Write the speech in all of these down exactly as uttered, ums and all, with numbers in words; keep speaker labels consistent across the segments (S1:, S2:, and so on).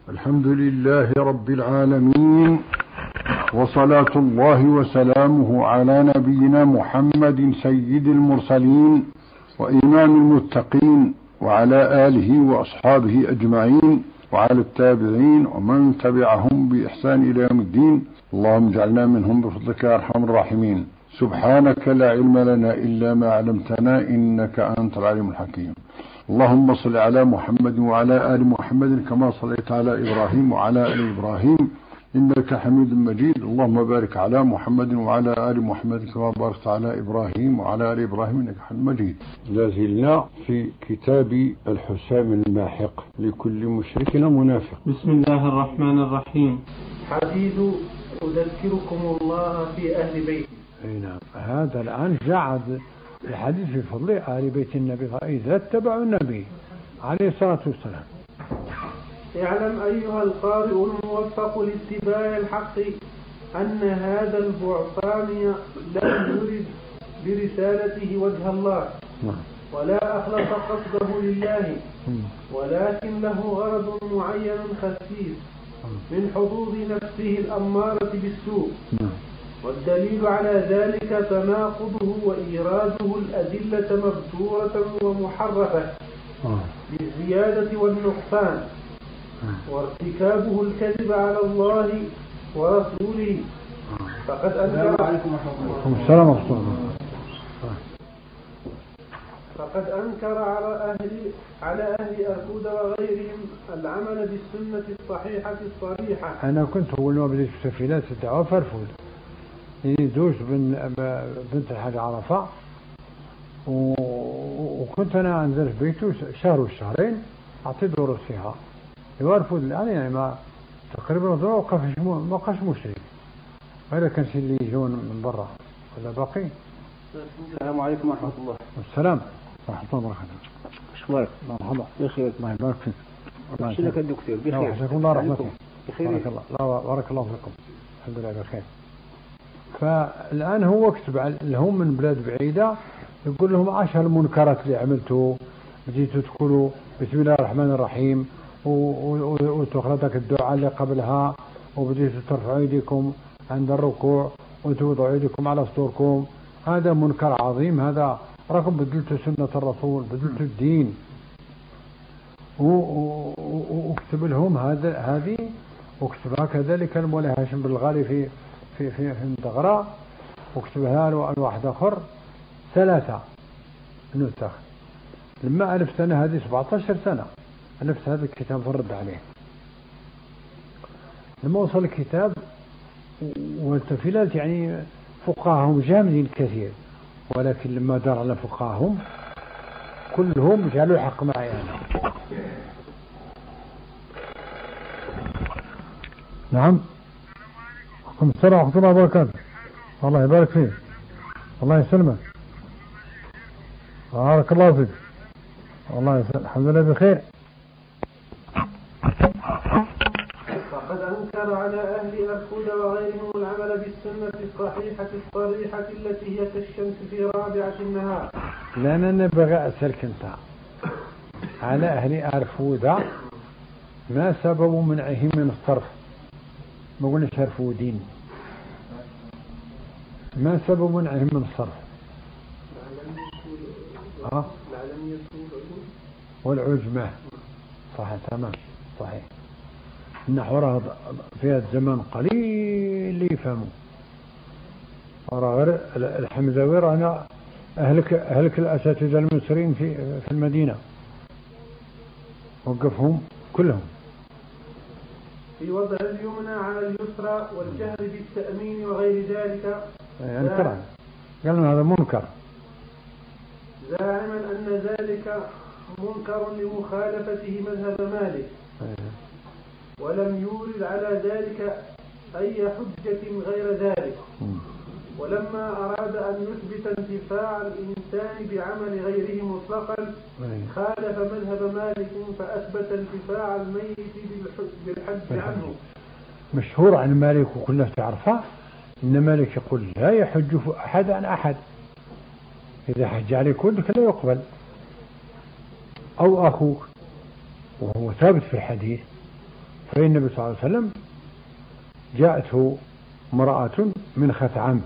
S1: الحمد لله رب العالمين، وصلاة الله وسلامه على نبينا محمد سيد المرسلين وإمام المتقين، وعلى آله وأصحابه أجمعين، وعلى التابعين ومن تبعهم بإحسان إلى يوم الدين. اللهم اجعلنا منهم بفضلك يا أرحم الراحمين. سبحانك لا علم لنا إلا ما علمتنا إنك أنت العليم الحكيم. اللهم صل على محمد وعلى آل محمد كما صليت على إبراهيم وعلى آل إبراهيم إنك حميد مجيد. اللهم بارك على محمد وعلى آل محمد كما باركت على إبراهيم وعلى آل إبراهيم إنك حميد مجيد. لازلنا في كتاب الحسام الماحق لكل مشرك ومنافق.
S2: بسم الله الرحمن الرحيم.
S3: حديث أذكركم الله في أهل بيتي.
S1: نعم، هذا الآن جاء الحديث في فضل آل بيت النبي إذا اتبعوا النبي عليه الصلاة والسلام.
S3: اعلم أيها القارئ الموفق لاتباع الحق أن هذا البعثاني لم يرد برسالته وجه الله ولا أخلص قصده لله، ولكن له غرض معين خسيس من حظوظ نفسه الأمارة بالسوء. والدليل على ذلك تناقضه وإيراده الأدلة مبتورة ومحرفة بالزيادة والنقصان، وارتكابه الكذب على الله ورسوله. فقد أنكر فقد أنكر على أهل على أهل أركود وغيرهم العمل بالسنة الصحيحة الصريحة.
S1: أنا كنت أقول ما بديت في سفينات الدعوة فرفود يدوش بنت الحاج عرفة، وكنت أنا أنزل في بيته شهر وشهرين أعطي دروس فيها يوارفود الآن، يعني ما تقريبا وقف ما قاش مشرك، وإذا كان شيء اللي يجون من برا ولا باقي.
S3: السلام عليكم ورحمة الله.
S1: والسلام ورحمة الله وبركاته.
S3: أشكرك.
S1: مرحبا.
S3: بخير.
S1: الله يبارك فيك.
S3: شلك الدكتور؟ بخير.
S1: حياكم الله رحمته.
S3: بخير.
S1: بارك الله. لا بارك الله فيكم. الحمد لله بخير. فالآن هو كتب اللي هم من بلاد بعيدة يقول لهم عاش المنكرات اللي عملتوا، بديتوا تقولوا بسم الله الرحمن الرحيم وتخلطك الدعاء اللي قبلها، وبديتوا ترفعوا ايديكم عند الركوع وتوضعوا ايديكم على صدوركم. هذا منكر عظيم، هذا راكم بدلتوا سنة الرسول، بدلتوا الدين. واكتب لهم هذا هذه، واكتبها كذلك المولى هاشم بالغالي في في في في الدغراء، واكتبها له واحد اخر ثلاثة نسخ. لما ألفت أنا هذه سبعة عشر سنة ألفت هذا الكتاب فرد عليه. لما وصل الكتاب والتفيلات يعني فقهاهم جامدين كثير، ولكن لما دار على فقهاهم كلهم جعلوا حق معي أنا. نعم. السلام ورحمة الله وبركاته. الله يبارك فيك. الله يسلمك. بارك الله فيك. والله الحمد لله بخير.
S3: فقد أنكر على أهل أركود وغيرهم العمل بالسنة الصحيحة الصريحة التي هي كالشمس في رابعة النهار.
S1: لأن أنا بغى أسألك أنت على أهل أركود ما سبب منعهم من الصرف؟ ما قلنا شرفودين، ما سبب منعهم من الصرف؟ ها؟ والعجمة. صحيح تمام صحيح. النحو راه في هذا الزمان قليل اللي يفهموا، راه غير الحمزاوي رانا أهلك أهلك الأساتذة المصريين في في المدينة وقفهم كلهم
S3: في وضع اليمنى على اليسرى والجهر بالتأمين وغير ذلك.
S1: يعني ترى قالوا هذا منكر،
S3: زاعما أن ذلك منكر لمخالفته مذهب مالك، ولم يورد على ذلك أي حجة غير ذلك. ولما أراد أن يثبت انتفاع الإنسان بعمل غيره مطلقا خالف مذهب مالك فأثبت انتفاع الميت بالحج عنه.
S1: مشهور عن مالك وكلنا تعرفه إن مالك يقول لا يحج أحد عن أحد، إذا حج عليك كلك لا يقبل، أو أخوك، وهو ثابت في الحديث فالنبي صلى الله عليه وسلم جاءته امرأة من خثعم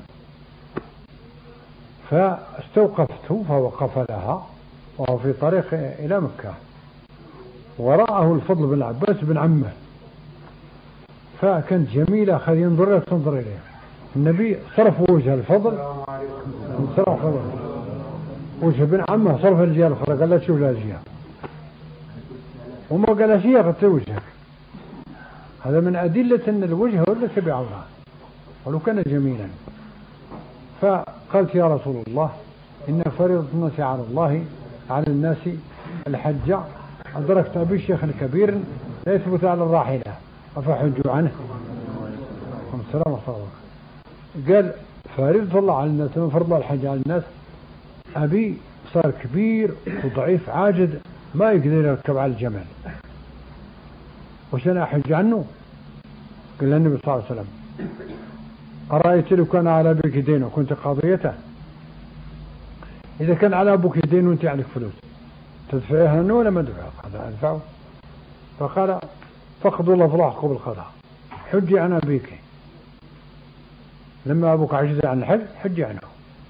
S1: فاستوقفته فوقف لها وهو في طريق إلى مكة، ورآه الفضل بن العباس بن عمه، فكانت جميلة أخذ ينظر لها تنظر إليها. النبي صرف وجه الفضل، صرف وجه بن عمه، صرف الجهة الأخرى، قال لا تشوف لها الجهة، وما قال شيء غطي وجهك. هذا من أدلة أن الوجه هو الذي بعورة ولو كان جميلا. فقالت يا رسول الله إن فريضة الناس على الله على الناس الحج، أدركت أبي شيخ كبير لا يثبت على الراحلة أفحجوا عنه. السلام عليكم. قال فريضة الله على الناس، من فرض الله الحج على الناس، أبي صار كبير وضعيف عاجز ما يقدر يركب على الجمل، وش أنا أحج عنه؟ قال النبي صلى الله عليه وسلم أرأيت لو كان على أبيك دين وكنت قاضيته؟ إذا كان على أبوك دين وأنت عليك فلوس تدفعها عنه ولا ما تدفعها؟ هذا أدفعه. فقال فقد الله فلاح قبل القضاء، حجي عن أبيك، لما أبوك عجز عن الحج حجي عنه.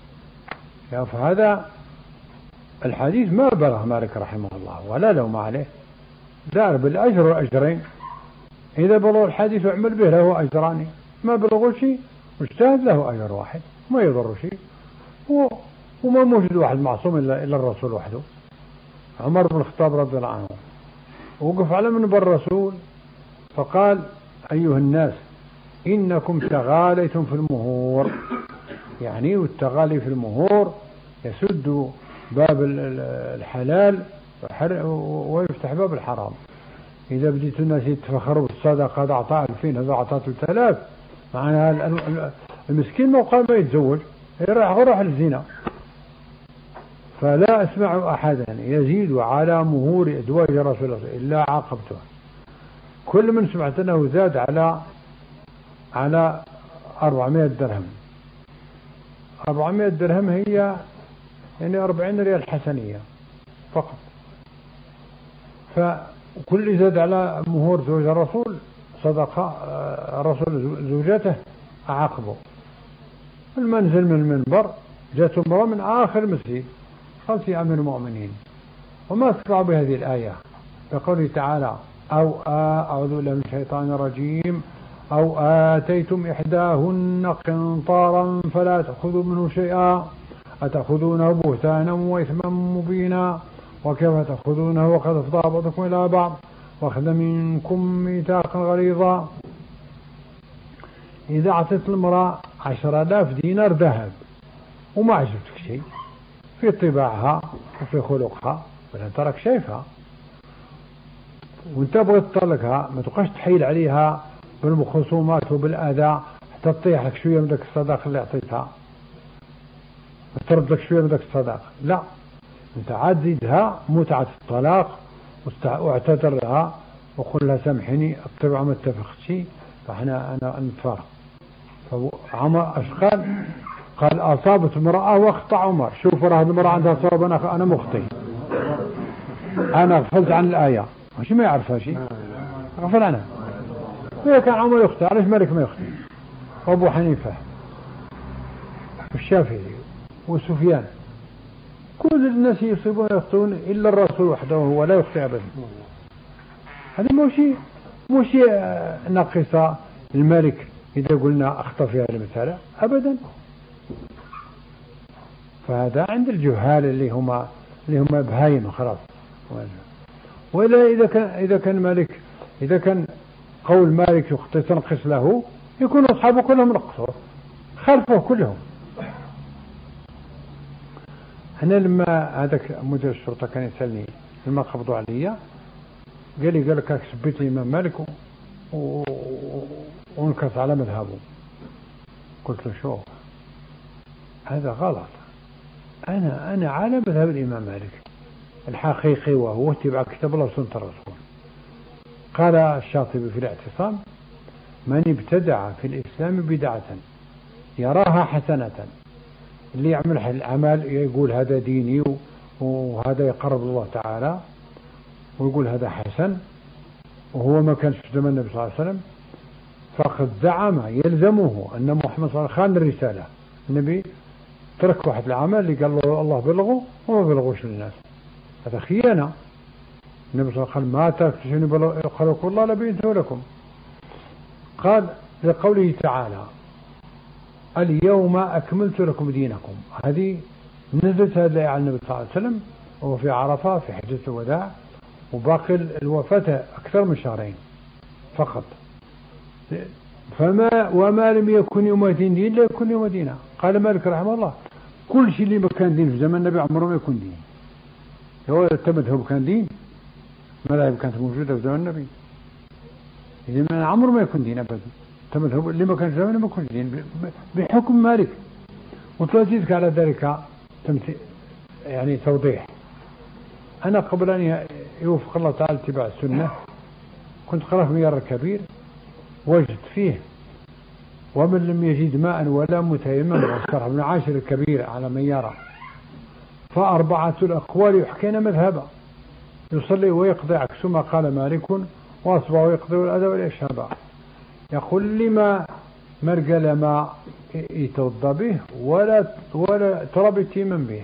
S1: فهذا الحديث ما بلغ مالك رحمه الله ولا لوم عليه، دار بالأجر والأجرين. إذا بلغ الحديث وعمل به له أجران، ما بلغوا شيء واجتهد له أجر واحد ما يضر شيء. وما موجود واحد معصوم إلا, إلا الرسول وحده. عمر بن الخطاب رضي الله عنه وقف على منبر الرسول فقال أيها الناس إنكم تغاليتم في المهور، يعني والتغالي في المهور يسد باب الحلال ويفتح باب الحرام. إذا بديت الناس يتفخروا بالصدقة هذا أعطاه ألفين هذا أعطاه ثلاثة آلاف، معناها المسكين ما قال ما يتزوج يروح يروح للزنا. فلا أسمع أحدا يزيد على مهور أزواج رسول الله إلا عاقبته. كل من سمعت أنه زاد على على أربعمائة درهم، أربعمائة درهم هي يعني أربعين ريال حسنية فقط. فكل زاد على مهور زوج الرسول صدقة الرسول زوجته أعاقبه. المنزل من المنبر جاءت امرأة من آخر المسجد قالت يا أمير المؤمنين وما تقرأ بهذه الآية بقوله تعالى أو أعوذ بالله من الشيطان الرجيم أو آتيتم إحداهن قنطارا فلا تأخذوا منه شيئا أتأخذونه بهتانا وإثما مبينا وكيف تأخذونه وقد أفضى بعضكم إلى بعض وأخذ منكم ميثاقا غليظا. إذا أعطيت المرأة عشر آلاف دينار ذهب وما عجبتك شيء في طباعها وفي خلقها ولا ترك شايفها وانت بغيت تطلقها ما تبقاش تحيل عليها بالخصومات وبالأذى حتى تطيح لك شوية من ذاك الصداق اللي أعطيتها وترد لك شوية من ذاك الصداق. لا، انت عاد زيدها متعة الطلاق واعتذر لها وقل لها سامحيني الطبع ما اتفقتش فاحنا انا نتفارق. فعمر اش قال؟ قال اصابت امرأة واخطأ عمر. شوف راه المرأة عندها صواب انا انا مخطئ، انا غفلت عن الآية ماشي ما يعرفها شيء غفل عنها. وإذا كان عمر يخطئ علاش مالك ما يخطئ؟ وابو حنيفة والشافعي وسفيان كل الناس يصيبون يخطئون إلا الرسول وحده وهو لا يخطئ أبدا. هذا موشي موشي ناقصة الملك إذا قلنا أخطأ في هذه المسألة أبدا. فهذا عند الجهال اللي هما اللي هما بهايم خلاص. وإلا إذا كان إذا كان مالك إذا كان قول مالك يخطئ تنقص له يكون أصحابه كلهم نقصوا خلفه كلهم. هنا لما هذاك مدير الشرطة كان يسألني لما قبضوا عليا قال لي قال لك سبيت الإمام مالك ونكس على مذهبه. قلت له شو هذا غلط، أنا أنا على مذهب الإمام مالك الحقيقي وهو اتباع كتاب الله وسنة الرسول. قال الشاطبي في الاعتصام من ابتدع في الإسلام بدعة يراها حسنة، اللي يعمل العمل يقول هذا ديني وهذا يقرب الله تعالى ويقول هذا حسن وهو ما كانش في زمن النبي صلى الله عليه وسلم، فقد زعم يلزمه أن محمد صلى الله عليه وسلم خان الرسالة. النبي ترك واحد العمل اللي قال له الله بلغه وما بلغوش للناس، هذا خيانة. النبي صلى الله عليه وسلم ما تركت شيء خلق الله لبينته لكم. قال لقوله تعالى اليوم أكملت لكم دينكم، هذه نزلت هذه على النبي صلى الله عليه وسلم وهو في عرفة في حجة الوداع، وباقي الوفاة أكثر من شهرين فقط. فما وما لم يكن يوم دين لا يكون يوم دينا. قال مالك رحمه الله كل شيء اللي ما كان دين في زمن النبي عمره ما يكون دين. هو المذهب كان دين، المذاهب كانت موجودة في زمن النبي، إذا عمره ما يكون دين أبدا. المذهب اللي ما كان في زمن ما يكون دين بحكم مالك. وتزيدك على ذلك يعني توضيح. أنا قبل أن يوفق الله تعالى اتباع السنة كنت قرأت في ميار الكبير، وجدت فيه ومن لم يجد ماء ولا متيمم واشترح ابن عاشر الكبير على ميارة، فأربعة الأقوال يحكين مذهبا، يصلي ويقضي عكس ما قال مالك، وأصبح ويقضي الأذى والإشهاب. يقول لما مرقل ما يتوضى به ولا ولا تراب يتيمم به.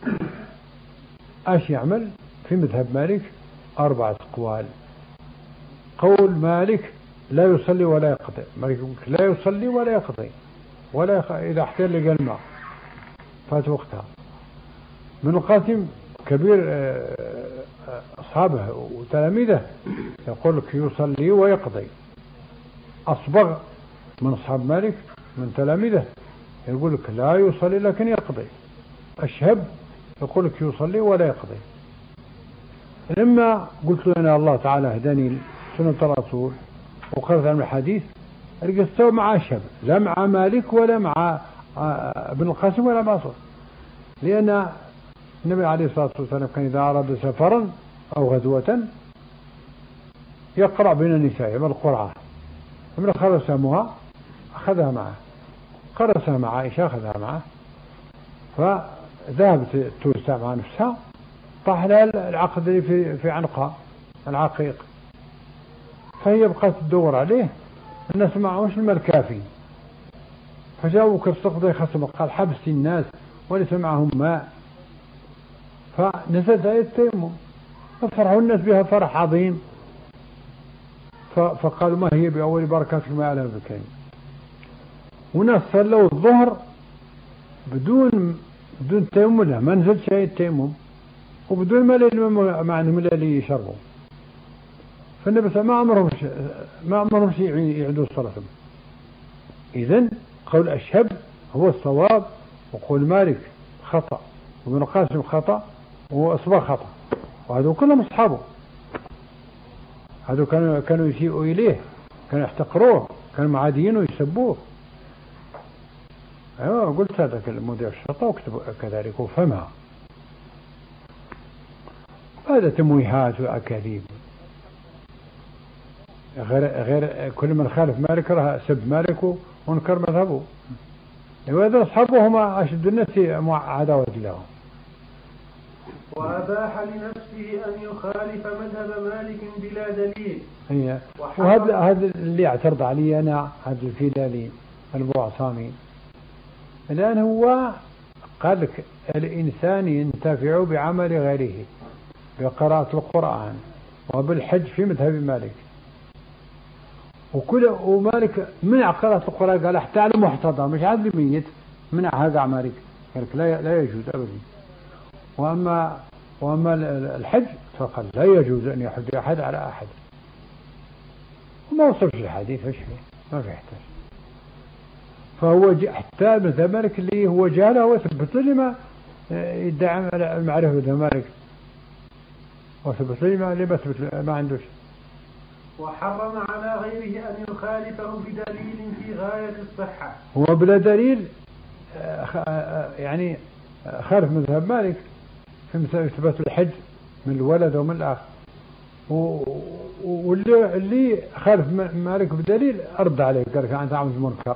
S1: ايش يعمل؟ في مذهب مالك أربعة أقوال. قول مالك لا يصلي ولا يقضي، مالك لا يصلي ولا يقضي ولا يخ... إذا احتاج لقى الماء فات وقتها. من القاسم كبير أصحابه وتلاميذه يقول لك يصلي ويقضي. أصبغ من أصحاب مالك من تلاميذه يقول لك لا يصلي لكن يقضي. أشهب يقول لك يصلي ولا يقضي. لما قلت له أنا الله تعالى هداني سنة الرسول وقرأت عن الحديث رجستوا مع أشهب، لا مع مالك ولا مع ابن القاسم ولا مع صور، لأن النبي عليه الصلاة والسلام كان إذا أراد سفرا أو غزوة يقرأ بين النساء بالقرعة، فمن خرج سامها أخذها معه، قرأ مع عائشة أخذها معه، فذهبت توسع مع نفسها طاح لها العقد اللي في في عنقها العقيق، فهي بقت تدور عليه، الناس معهوش الماء الكافي، فجاءوا كالصقضي خصم قال حبس الناس وليس معهم ماء، فنزلت آية التيمم ففرحوا الناس بها فرح عظيم، فقالوا ما هي بأول بركات الماء على البكين. وناس صلوا الظهر بدون بدون تيمم، لا ما نزلت شيء التيمم، وبدون ما ما عندهم الا اللي يشربوا. فالنبي ما امرهم ما امرهم شيء يعيدوا الصلاه. اذن قول أشهب هو الصواب، وقول مالك خطأ، وابن القاسم خطأ، وأصبغ خطأ، وهذو كلهم أصحابه، هذو كانوا كانوا يسيئوا إليه، كانوا يحتقروه، كانوا معاديين ويسبوه. أيوة قلت هذا المذيع الشرطة واكتب كذلك وفهمها. هذا تمويهات وأكاذيب، غير غير كل من خالف مالك راه سب مالك ونكر مذهبه. وهذا أصحابه هم أشد الناس عداوة لهم.
S3: وأباح لنفسه أن يخالف مذهب مالك بلا دليل.
S1: هي وهذا هذا اللي اعترض علي أنا، هذا الفيلالي البوعصامي، الآن هو قال لك الإنسان ينتفع بعمل غيره بقراءة القرآن وبالحج في مذهب مالك، وكل ومالك منع قراءة القرآن، قال حتى على محتضر مش عاد ميت منعها قاع مالك، قال لك لا لا يجوز أبدا. وأما وأما الحج فقال لا يجوز أن يحج أحد على أحد، وما وصلش الحديث ايش فيه ما في يحتاج. فهو حتى مذهب مالك اللي هو جاله وثبت لي ما يدعي المعرفة مذهب مالك، وثبت لي ما لما ثبت ما عندوش.
S3: وحرم على غيره أن يخالفه بدليل في غاية الصحة.
S1: هو بلا دليل يعني خالف مذهب مالك في مثل إثبات الحج من الولد ومن الآخر، واللي اللي خالف مالك بدليل أرد عليه قال لك أنت عامل منكر.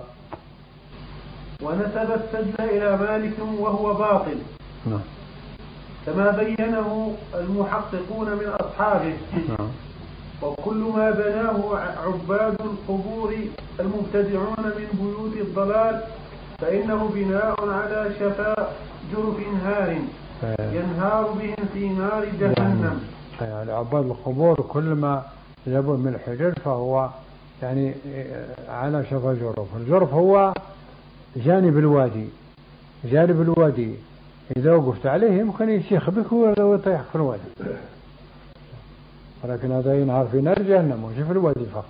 S3: ونسب السجن إلى مالك وهو باطل
S1: نعم.
S3: كما بينه المحققون من أصحابه.
S1: نعم.
S3: وكل ما بناه عباد القبور المبتدعون من بيوت الضلال فإنه بناء على شفا جرف هار ينهار بهم في نار جهنم.
S1: يعني عباد القبور كل ما يبون من الحجر فهو يعني على شفا جرف. الجرف هو جانب الوادي، جانب الوادي إذا وقفت عليه يمكن يشيخ بك ولو يطيح في الوادي، ولكن هذا ينهار في نار جهنم وشي في الوادي فقط.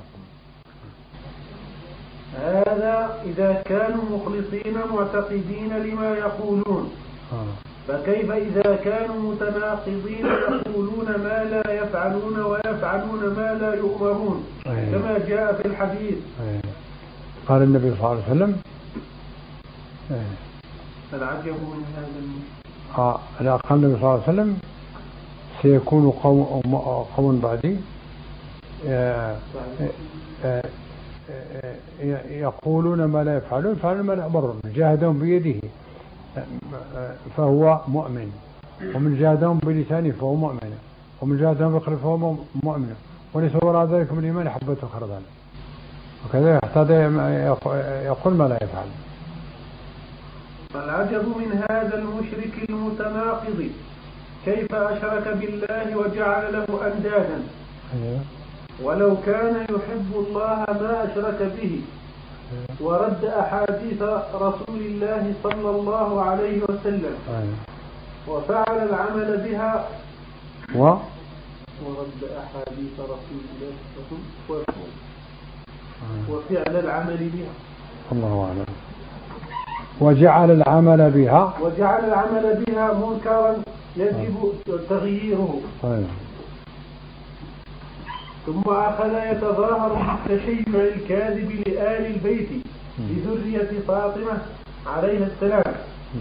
S3: هذا إذا كانوا مخلصين معتقدين لما يقولون، فكيف إذا كانوا متناقضين يقولون ما لا يفعلون ويفعلون ما لا يؤمرون كما جاء في الحديث.
S1: قال النبي صلى الله عليه وسلم
S3: العجب من هذا
S1: آه لا قال النبي صلى الله عليه وسلم سيكون قوم, قوم بعدي يقولون ما لا يفعلون يفعلون ما لا يأمرون، جاهدهم بيده فهو مؤمن، ومن جاهدهم بلسانه فهو مؤمن، ومن جاهدهم بقلبه فهو مؤمن، وليس وراء ذلك من الإيمان حبة خردل، وكذا يحتاج يقول ما لا يفعل.
S3: العجب من هذا المشرك المتناقض كيف أشرك بالله وجعل له أندادا، ولو كان يحب الله ما أشرك به، ورد أحاديث رسول الله صلى الله عليه وسلم وفعل العمل بها
S1: و
S3: ورد أحاديث رسول الله صلى الله عليه وسلم وفعل العمل بها
S1: الله أعلم وجعل العمل بها
S3: وجعل العمل بها منكرا يجب تغييره.
S1: طيب.
S3: ثم أخذ يتظاهر بالتشيع الكاذب لآل البيت لذرية فاطمة عليها السلام،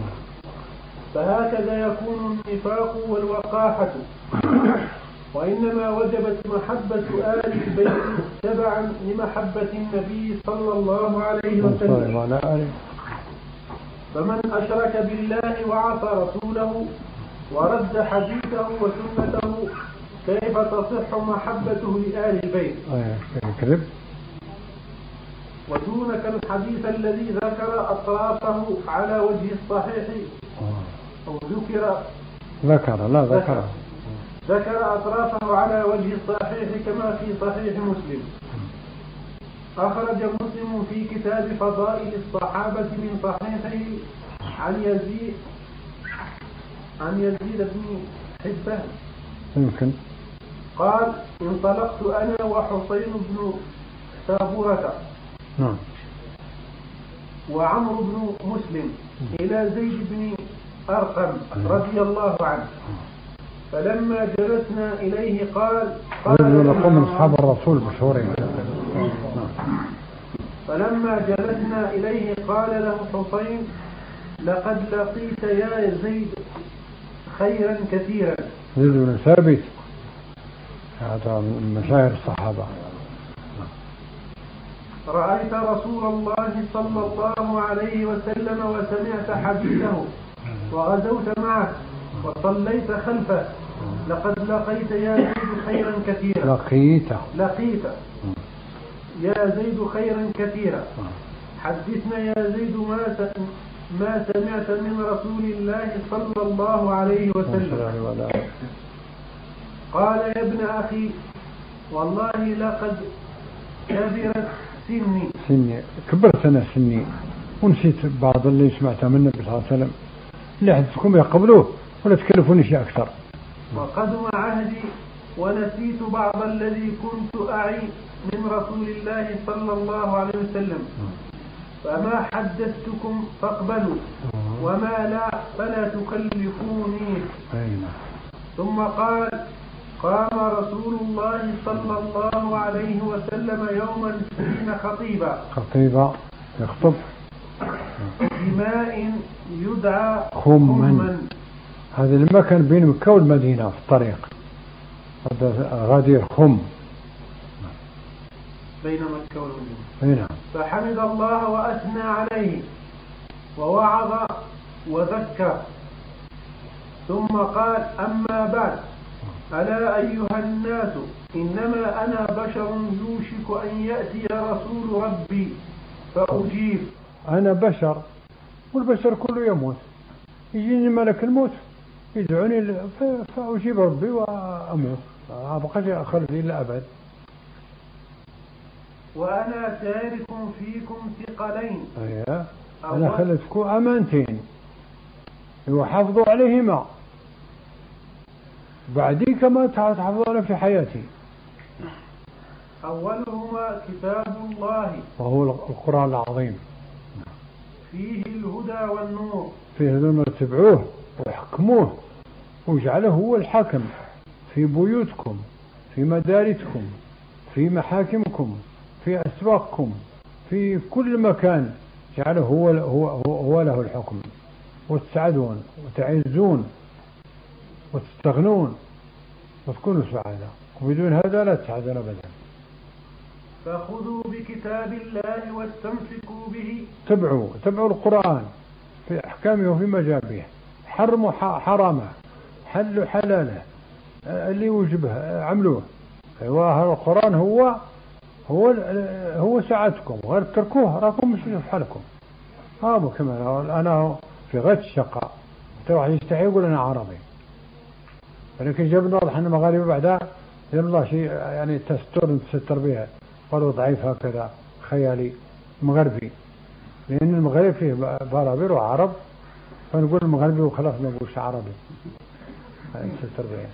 S3: فهكذا يكون النفاق والوقاحة. وإنما وجبت محبة آل البيت تبعا لمحبة النبي صلى الله عليه وسلم. فمن أشرك بالله وعصى رسوله ورد حديثه وسنته كيف تصح محبته لآل البيت؟ ودونك الحديث الذي ذكر أطرافه على وجه الصحيح أو ذكر
S1: ذكر لا ذكر
S3: ذكر أطرافه على وجه الصحيح كما في صحيح مسلم. أخرج مسلم في كتاب فضائل الصحابة من صحيحه عن يزيد عن يزيد بن حبان
S1: يمكن
S3: قال انطلقت أنا وحسين بن سابورة
S1: نعم
S3: وعمرو بن مسلم إلى زيد بن أرقم رضي الله عنه، فلما جلسنا إليه قال
S1: رجل لكم من أصحاب الرسول مشهورين.
S3: فلما جلسنا إليه قال له حسين لقد لقيت يا زيد خيرا كثيرا.
S1: زيد بن ثابت هذا من مشاهير الصحابة.
S3: رأيت رسول الله صلى الله عليه وسلم وسمعت حديثه وغزوت معه وصليت خلفه، لقد لقيت يا زيد خيرا كثيرا.
S1: لقيت
S3: لقيت يا زيد خيرا كثيرا. حدثنا يا زيد ما ما سمعت من رسول الله صلى الله عليه وسلم. قال يا ابن أخي والله لقد كبرت سني
S1: سني كبرت أنا سني ونسيت بعض اللي سمعته من النبي صلى الله عليه وسلم، اللي حدثكم يقبلوه ولا تكلفوني شيء أكثر.
S3: وقدم عهدي ونسيت بعض الذي كنت أعي من رسول الله صلى الله عليه وسلم، فما حدثتكم فاقبلوا وما لا فلا تكلفوني. ثم قال قام رسول الله صلى الله عليه وسلم يوما حين خطيبا
S1: خطيبا يخطب
S3: بماء يدعى
S1: خما. هذا المكان بين مكة والمدينة في الطريق، هذا غادير خم
S3: بين مكة والمدينة.
S1: هنا.
S3: فحمد الله وأثنى عليه ووعظ وذكر، ثم قال أما بعد ألا أيها الناس إنما أنا بشر يوشك أن يأتي رسول ربي فأجيب.
S1: أنا بشر والبشر كله يموت، يجيني ملك الموت يدعوني فأجيب ربي وأموت، أبقى أخلد إلا أبد.
S3: وأنا تارك فيكم ثقلين.
S1: أيه. أنا خلتكم أمانتين وحافظوا عليهما بعدي كما تحافظون في حياتي.
S3: أولهما كتاب الله
S1: وهو القرآن العظيم،
S3: فيه الهدى والنور،
S1: فيه الهدى اتبعوه وحكموه وجعله هو الحاكم في بيوتكم، في مدارسكم، في محاكمكم، في أسواقكم، في كل مكان جعله هو, هو, هو, هو له الحكم، وتسعدون وتعزون وتستغنون وتكونوا سعادة، وبدون هذا لا تسعدون أبدا.
S3: فخذوا بكتاب الله واستمسكوا به.
S1: تبعوا تبعوا القرآن في أحكامه وفي مجابه، حرموا حرامه، حلوا حلاله، اللي يوجبه عملوه. هذا القرآن هو هو هو ساعتكم، غير تركوه راكم مش في حالكم. هذا كمان أنا في غاية الشقاء، واحد يستحي يقول أنا عربي، ولكن جبنا واضح أن مغاربة بعدها يلا شيء يعني تستر تستر بها، قالوا ضعيف هكذا خيالي مغربي، لأن المغرب فيه برابر وعرب، فنقول المغربي وخلاص ما نقولش عربي تستر بها.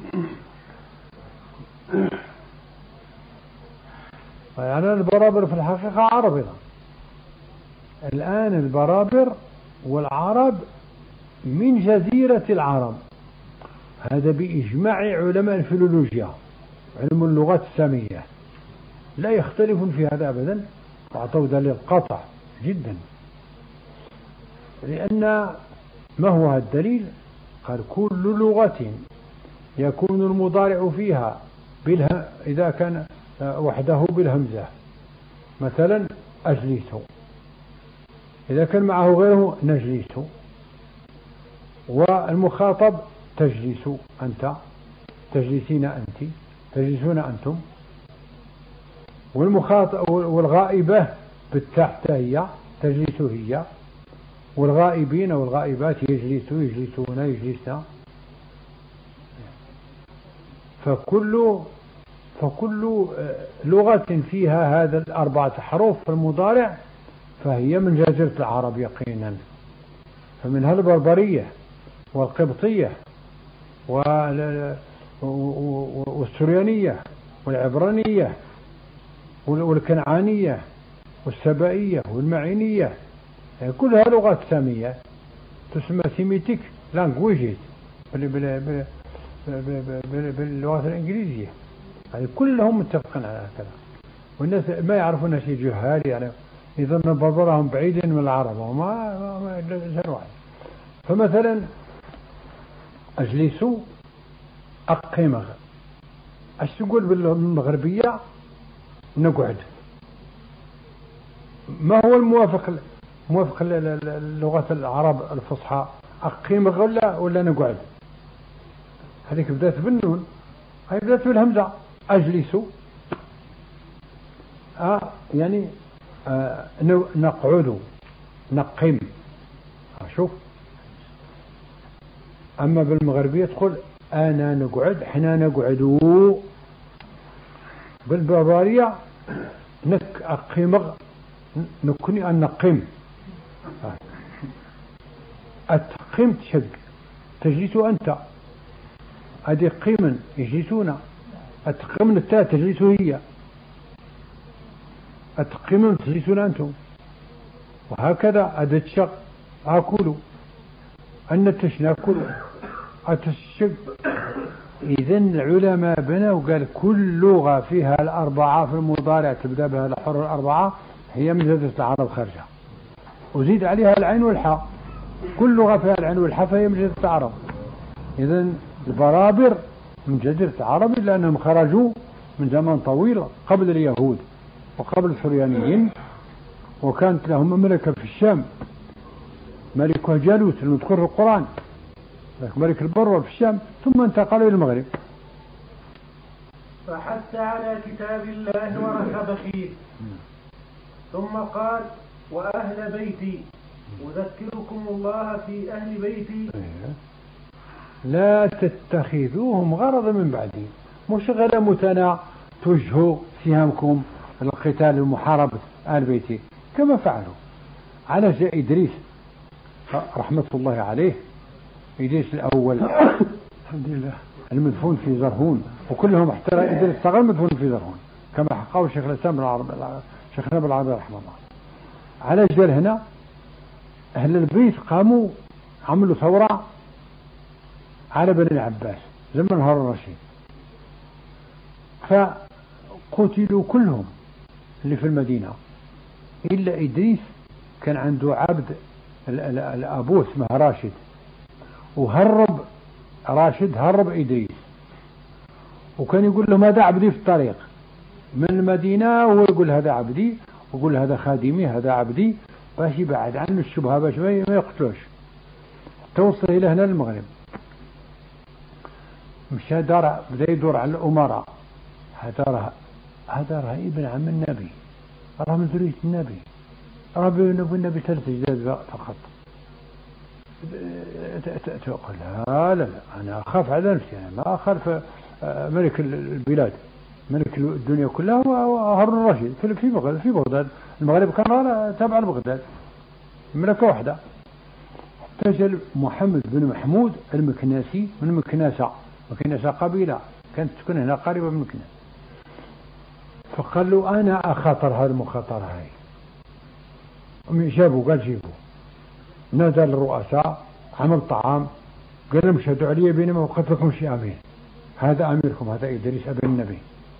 S1: يعني البرابر في الحقيقة عربي. الآن البرابر والعرب من جزيرة العرب، هذا بإجماع علماء الفيلولوجيا، علم اللغات السامية، لا يختلفون في هذا أبدا، وأعطوا دليل قاطع جدا. لأن ما هو الدليل؟ قال كل لغة يكون المضارع فيها بالها إذا كان وحده بالهمزة، مثلا أجلس، إذا كان معه غيره نجلس، والمخاطب تجلس أنت، تجلسين أنت، تجلسون أنتم، والمخاطب والغائبة بالتاء هي تجلس هي، والغائبين والغائبات يجلسوا يجلسون يجلسنا. فكل فكل لغة فيها هذا الأربعة حروف في المضارع فهي من جزيرة العرب يقينا. فمنها البربرية والقبطية والسريانية والعبرانية والكنعانية والسبائية والمعينية، كلها لغات سامية تسمى سيميتيك لانجويجز باللغات الإنجليزية، يعني كلهم متفقين على هذا، والناس ما يعرفون شيء جهال، يعني يظن بربرهم بعيدا من العرب وما ما ما واحد. فمثلا أجلس أقيم، ايش تقول بالمغربية؟ نقعد. ما هو الموافق موافق لغة العرب الفصحى؟ أقيم ولا ولا نقعد؟ هذيك بدأت بالنون، هذه بدأت بالهمزة. أجلس آه يعني آه نقعد نقيم. شوف، أما بالمغربية تقول أنا نقعد، حنا نقعد. بالبربرية نك أقيم نكني أن نقيم. التقيم تشق، تجلس أنت، هذه قيما يجلسون، التقيم التاء تجلس هي، التقيم تجلسون أنتم، وهكذا هذا الشق أكل، أن تشناكل أتشق. إذن العلماء بنوا قال كل لغة فيها الأربعة في المضارع تبدأ بها الحروف الأربعة هي من جزيرة العرب خارجة، وزيد عليها العين والحاء، كل لغة فيها العين والحاء فهي من جزيرة العرب. إذن البرابر من جزيرة العرب لأنهم خرجوا من زمان طويل قبل اليهود وقبل السريانيين، وكانت لهم مملكة في الشام ملكها جالوت المذكور في القرآن، ملك البربر في الشام، ثم انتقلوا إلى المغرب.
S3: فحث على كتاب الله ورغب فيه. ثم قال: وأهل بيتي أذكركم الله في أهل بيتي
S4: لا تتخذوهم غرضا من بعدي، مش غير متنا توجهوا سهامكم القتال المحاربة أهل بيتي كما فعلوا على جاء إدريس رحمة الله عليه. إدريس الأول الحمد لله المدفون في زرهون، وكلهم احترى إدريس الصغير مدفون في زرهون كما حققه شيخ الإسلام العربي شيخنا بالعربي رحمه الله. على جال هنا أهل البيت قاموا عملوا ثورة على بني العباس زمن هارون الرشيد، فقتلوا كلهم اللي في المدينة إلا إدريس. كان عنده عبد الأبوه اسمه راشد، وهرب راشد هرب إدريس، وكان يقول لهم هذا عبدي في الطريق من المدينة، وهو يقول هذا عبدي، ويقول هذا خادمي هذا عبدي، باش يبعد عنه الشبهة باش ما يقتلوش. توصل إلى هنا المغرب، مشى دار بدأ يدور على الأمراء. هذا راه هذا راه ابن عم النبي، راه من ذرية النبي، راه ابن النبي ثلاث أجداد فقط. تقول لا لا لا أنا أخاف على نفسي، أنا ما أخاف ملك البلاد ملك الدنيا كلها هارون الرشيد في بغداد. في بغداد المغرب كان تابع لبغداد مملكة واحدة. احتجل محمد بن محمود المكناسي من مكناسة، مكناسة قبيلة كانت تكون هنا قريبة من مكناس، فقال له أنا أخاطر هذا المخاطرة هاي. جابوا قال جيبوا، نادى للرؤساء، عمل طعام، قال لهم اشهدوا علي بينما وقتلكم شيء أمين، هذا أميركم هذا إدريس أبن النبي.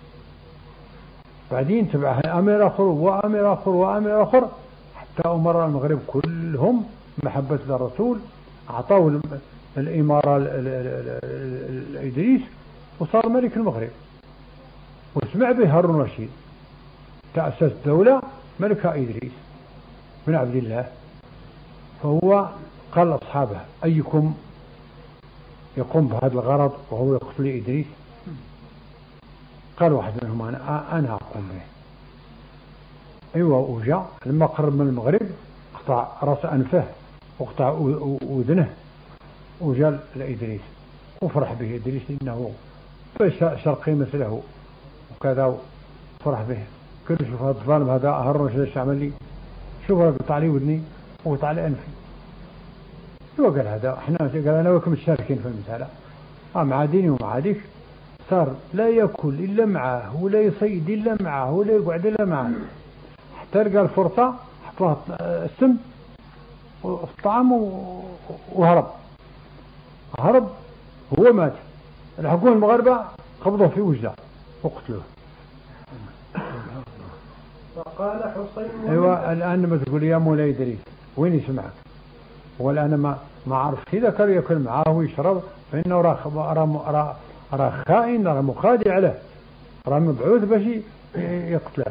S4: بعدين تبعه أمير آخر وأمير آخر وأمير آخر حتى أمراء المغرب كلهم محبة للرسول أعطاه الإمارة الإدريس، وصار ملك المغرب. واسمع به هارون الرشيد تأسس دولة ملكها إدريس بن عبد الله. فهو قال لأصحابه أيكم يقوم بهذا الغرض وهو يقتل إدريس؟ قال واحد منهم أنا أنا أقوم به. أيوة. وجاء لما قرب من المغرب قطع رأس أنفه وقطع أذنه وجاء لإدريس وفرح به إدريس إنه شرقي مثله وكذا، فرح به. قال شوف هذا الظالم هذا هارون ايش عمل لي، شوف قطع لي ودني وقطع لي أنفي. هو قال هذا احنا قال أنا وكم الشاركين في المسألة، آه مع ديني ومع ديك. صار لا يأكل إلا معه ولا يصيد إلا معه ولا يقعد إلا معه، حتى لقى الفرصة حط له السم والطعام وهرب. هرب هو مات، الحكومة المغاربة قبضوه في وجده وقتلوه.
S3: فقال حسين
S4: ايوه الآن ما تقول يا مولاي إدريس وين يسمعك، والآن ما ما عرف إذا كان يأكل معه ويشرب فإنه راه راه خائن، راه مخادع له، راه مبعوث باش يقتله.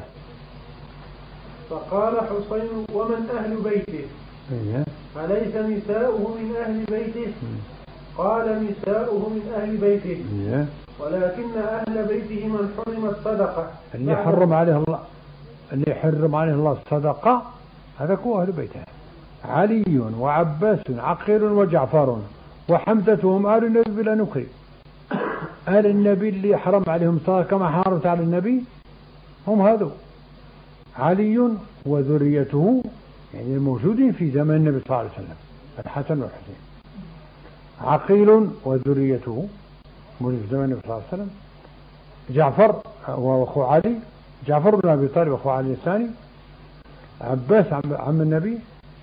S3: فقال حسين ومن أهل بيته؟ أليس نساؤه من أهل بيته؟ قال نساؤه من أهل بيته، ولكن أهل بيته من حرم الصدقة.
S4: اللي حرم عليه الله اللي حرم عليه الله الصدقة هذا هو أهل بيته، علي وعباس عقيل وجعفر وحمزتهم آل النبي بلا نكري. آل النبي اللي حرم عليهم الصدقة كما حرمت على النبي هم هذو علي وذريته، يعني الموجودين في زمن النبي صلى الله عليه وسلم الحسن والحسين. عقيل وذريته موجود في زمن النبي صلى الله عليه وسلم. جعفر وأخو علي، جعفر بن أبي طالب أخو علي الثاني. عباس عم النبي.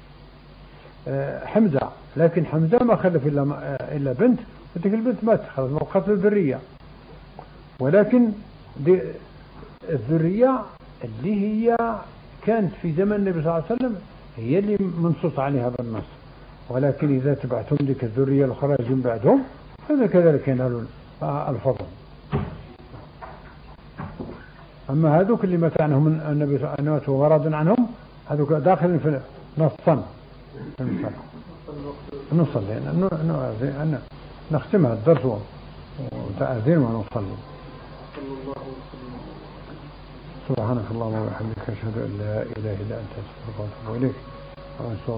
S4: حمزة، لكن حمزة ما خلف إلا إلا بنت، وتلك البنت مات خلاص وقتل الذرية، ولكن دي الذرية اللي هي كانت في زمن النبي صلى الله عليه وسلم هي اللي منصوص عليها بالنص، ولكن إذا تبعتم ذيك الذرية الأخرى من بعدهم هذا كذلك ينالون الفضل. أما هذوك اللي مات عنهم النبي صلى الله عليه وسلم وغرض عنهم هذوك داخل في نصا نصلي نختمها الدرس وتأذين ونصلي.
S3: صلى الله وسلم.
S1: سبحانك اللهم وبحمدك أشهد أن لا إله إلا أنت أستغفرك وأتوب إليك. السلام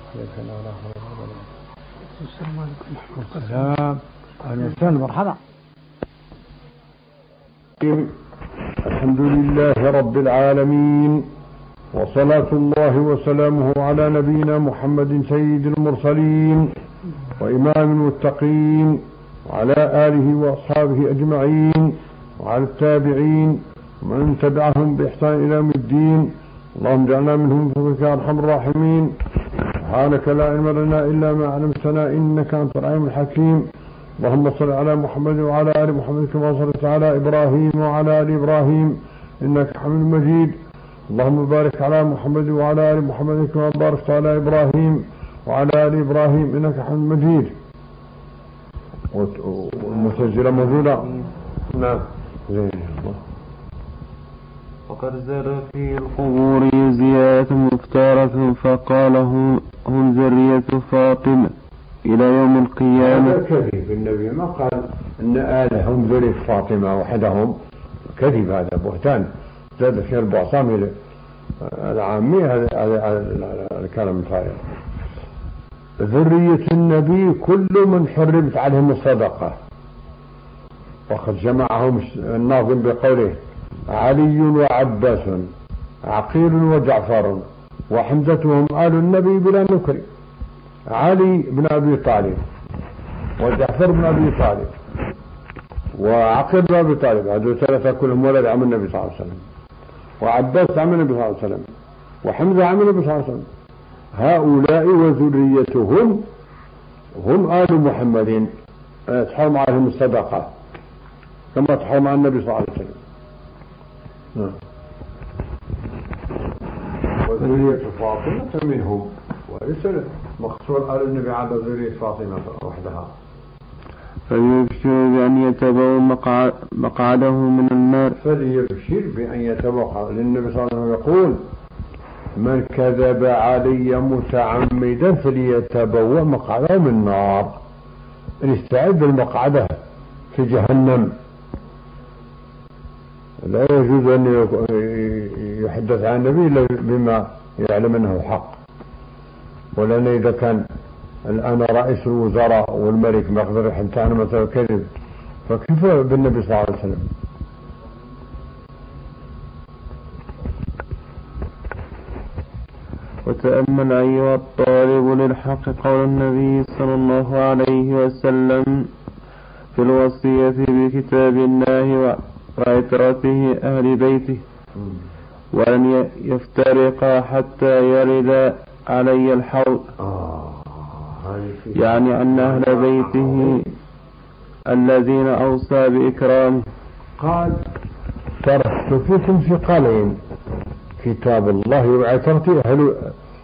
S1: عليكم ورحمة الله. أهلا وسهلا مرحبا. الحمد لله رب العالمين، وصلاة الله وسلامه على نبينا محمد سيد المرسلين وإمام المتقين، وعلى آله وأصحابه أجمعين، وعلى التابعين ومن تبعهم بإحسان إلى يوم الدين. اللهم اجعلنا منهم بفضلك يا أرحم الراحمين. سبحانك لا علم لنا إلا ما علمتنا إنك أنت العليم الحكيم. اللهم صل على محمد وعلى آل محمد كما صليت على إبراهيم وعلى آل إبراهيم إنك حميد مجيد. اللهم بارك على محمد وعلى آل محمد كما باركت على إبراهيم وعلى آل إبراهيم إنك حميد مجيد. والمسجلة موجودة. نعم.
S2: وقد زاد في القبور زيادة مختارة فقال هم ذرية فاطمة إلى يوم القيامة.
S1: هذا كذب، النبي ما قال إن آلهم ذرية فاطمة وحدهم، كذب، هذا بهتان زاد في البعصام العامي، هذا الكلام الفارغ. ذرية النبي كل من حرمت عليهم الصدقة، وقد جمعهم الناظم بقوله علي وعباس عقيل وجعفر وحمزتهم آل النبي بلا نكر. علي بن أبي طالب وجعفر بن أبي طالب وعقيل بن أبي طالب، هذول ثلاثة كلهم ولد عم النبي صلى الله عليه وسلم، وعباس عم النبي صلى الله عليه وسلم، وحمزة عم النبي صلى الله عليه وسلم. هؤلاء وذريتهم هم آل محمد، تحرم عليهم الصدقة كما تحرم على النبي صلى الله عليه وسلم. وذرية فاطمة منهم، وليس مقصور آل النبي على ذرية فاطمة وحدها.
S2: فليبشر بأن يتبوأ مقعده من النار.
S1: فليبشر بأن يتبوأ، للنبي صلى الله عليه وسلم يقول من كذب علي متعمدا فليتبوأ مقعده من النار. يستعد المقعدة في جهنم. لا يجوز أن يحدث عن النبي إلا بما يعلم أنه حق. ولأن إذا كان الآن رئيس الوزراء والملك ما يقدر يحدث عنه مثلا كذب، فكيف بالنبي صلى الله عليه وسلم؟
S2: وتأمل أيها الطالب للحق قول النبي صلى الله عليه وسلم في الوصية بكتاب الله وعترته أهل بيته، ولن يفترقا حتى يرد علي الحوض. يعني أن أهل بيته الذين أوصى بإكرامه.
S1: قال تركت فيكم ثقلين، كتاب الله وعترته أهل,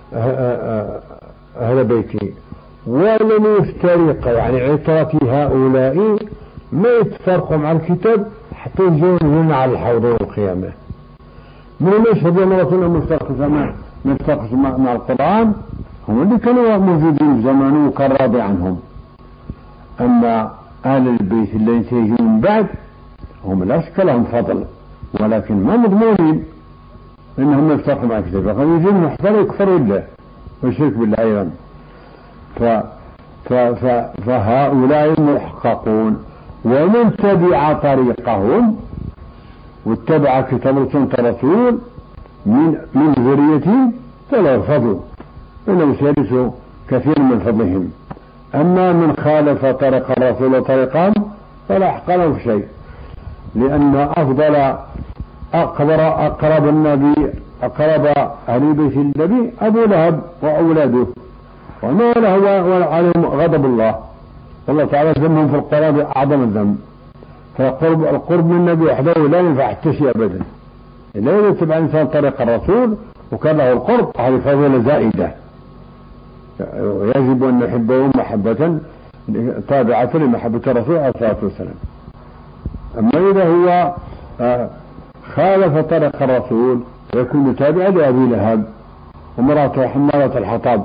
S1: أهل بيتي، ولن يفترق، يعني عترتي هؤلاء ما يتفرقوا مع الكتاب حتى يجون على الحوض يوم القيامة. من يشهد أن رسولنا مفترق زمان مفترق مع القرآن هم اللي كانوا موجودين في زمانه وكان راضي عنهم. أما أهل البيت اللي سيجون من بعد هم لا شك لهم فضل، ولكن ما مضمونين إنهم يفترقوا مع الكتاب، فقد يجون محضر يكفروا بالله ويشرك بالله أيضا. ف... ف... ف... فهؤلاء محققون، ومن تبع طريقهم واتبع كتاب الرسول من من ذريتهم فلا فضل، إنه سيرث كثير من فضلهم. أما من خالف طريق الرسول وطريقهم فلا حق له شيء، لأن أفضل أقرب أقرب النبي أقرب أهل بيت النبي أبو لهب وأولاده، وما له عليهم غضب الله، والله تعالى ذمهم في القرآن أعظم الذنب. فالقرب القرب من النبي وحده لا ينفع التشي أبدا، لا يتبع الإنسان طريق الرسول وكان له القرب، هذه فضيلة زائدة، يجب أن نحبهم محبة تابعة لمحبة الرسول عليه الصلاة والسلام. أما إذا هو خالف طريق الرسول يكون تابعا لأبي لهب ومراته حمالة الحطب.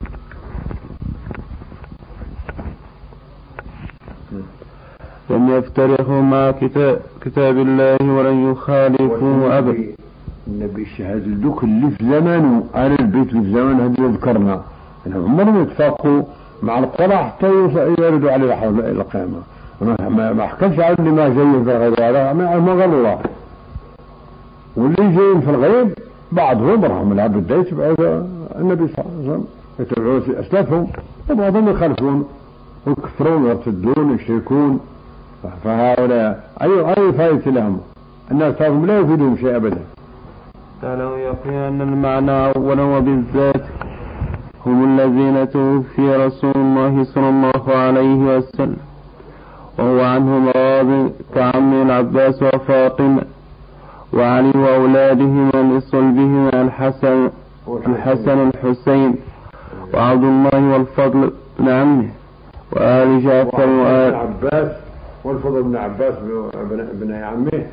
S2: لم يفترقوا مع كتاب, كتاب الله ولن يخالفوه أبدا.
S1: النبي شهد ذوك اللي في زمانه آل البيت اللي في زمان هذا ذكرنا انهم عمرهم يتفاقوا مع القرى حتى يردوا عليه الحول الى القيامه. ما حكمش على اللي ما جايين في الغيب هذا ما قال الله، واللي جايين في الغيب بعضهم رحم العبد يتبع النبي صلى الله عليه وسلم يتبعون اسلافهم، وبعضهم يخالفون ويكفرون ويرتدون ويشركون. فهؤلاء اي اي فائده لهم؟ الناس تعرفهم لا يفيدهم شيء ابدا.
S2: فلو يقين أن المعنى أولا وبالذات هم الذين توفي رسول الله صلى الله عليه وسلم وهو عنهم راض كعم العباس وفاطمة وعلي وأولادهم لصلبهم الحسن الحسن الحسين وعبد الله والفضل بن عمه وآل جعفر وآل
S1: عباس والفضل بن عباس بن عمه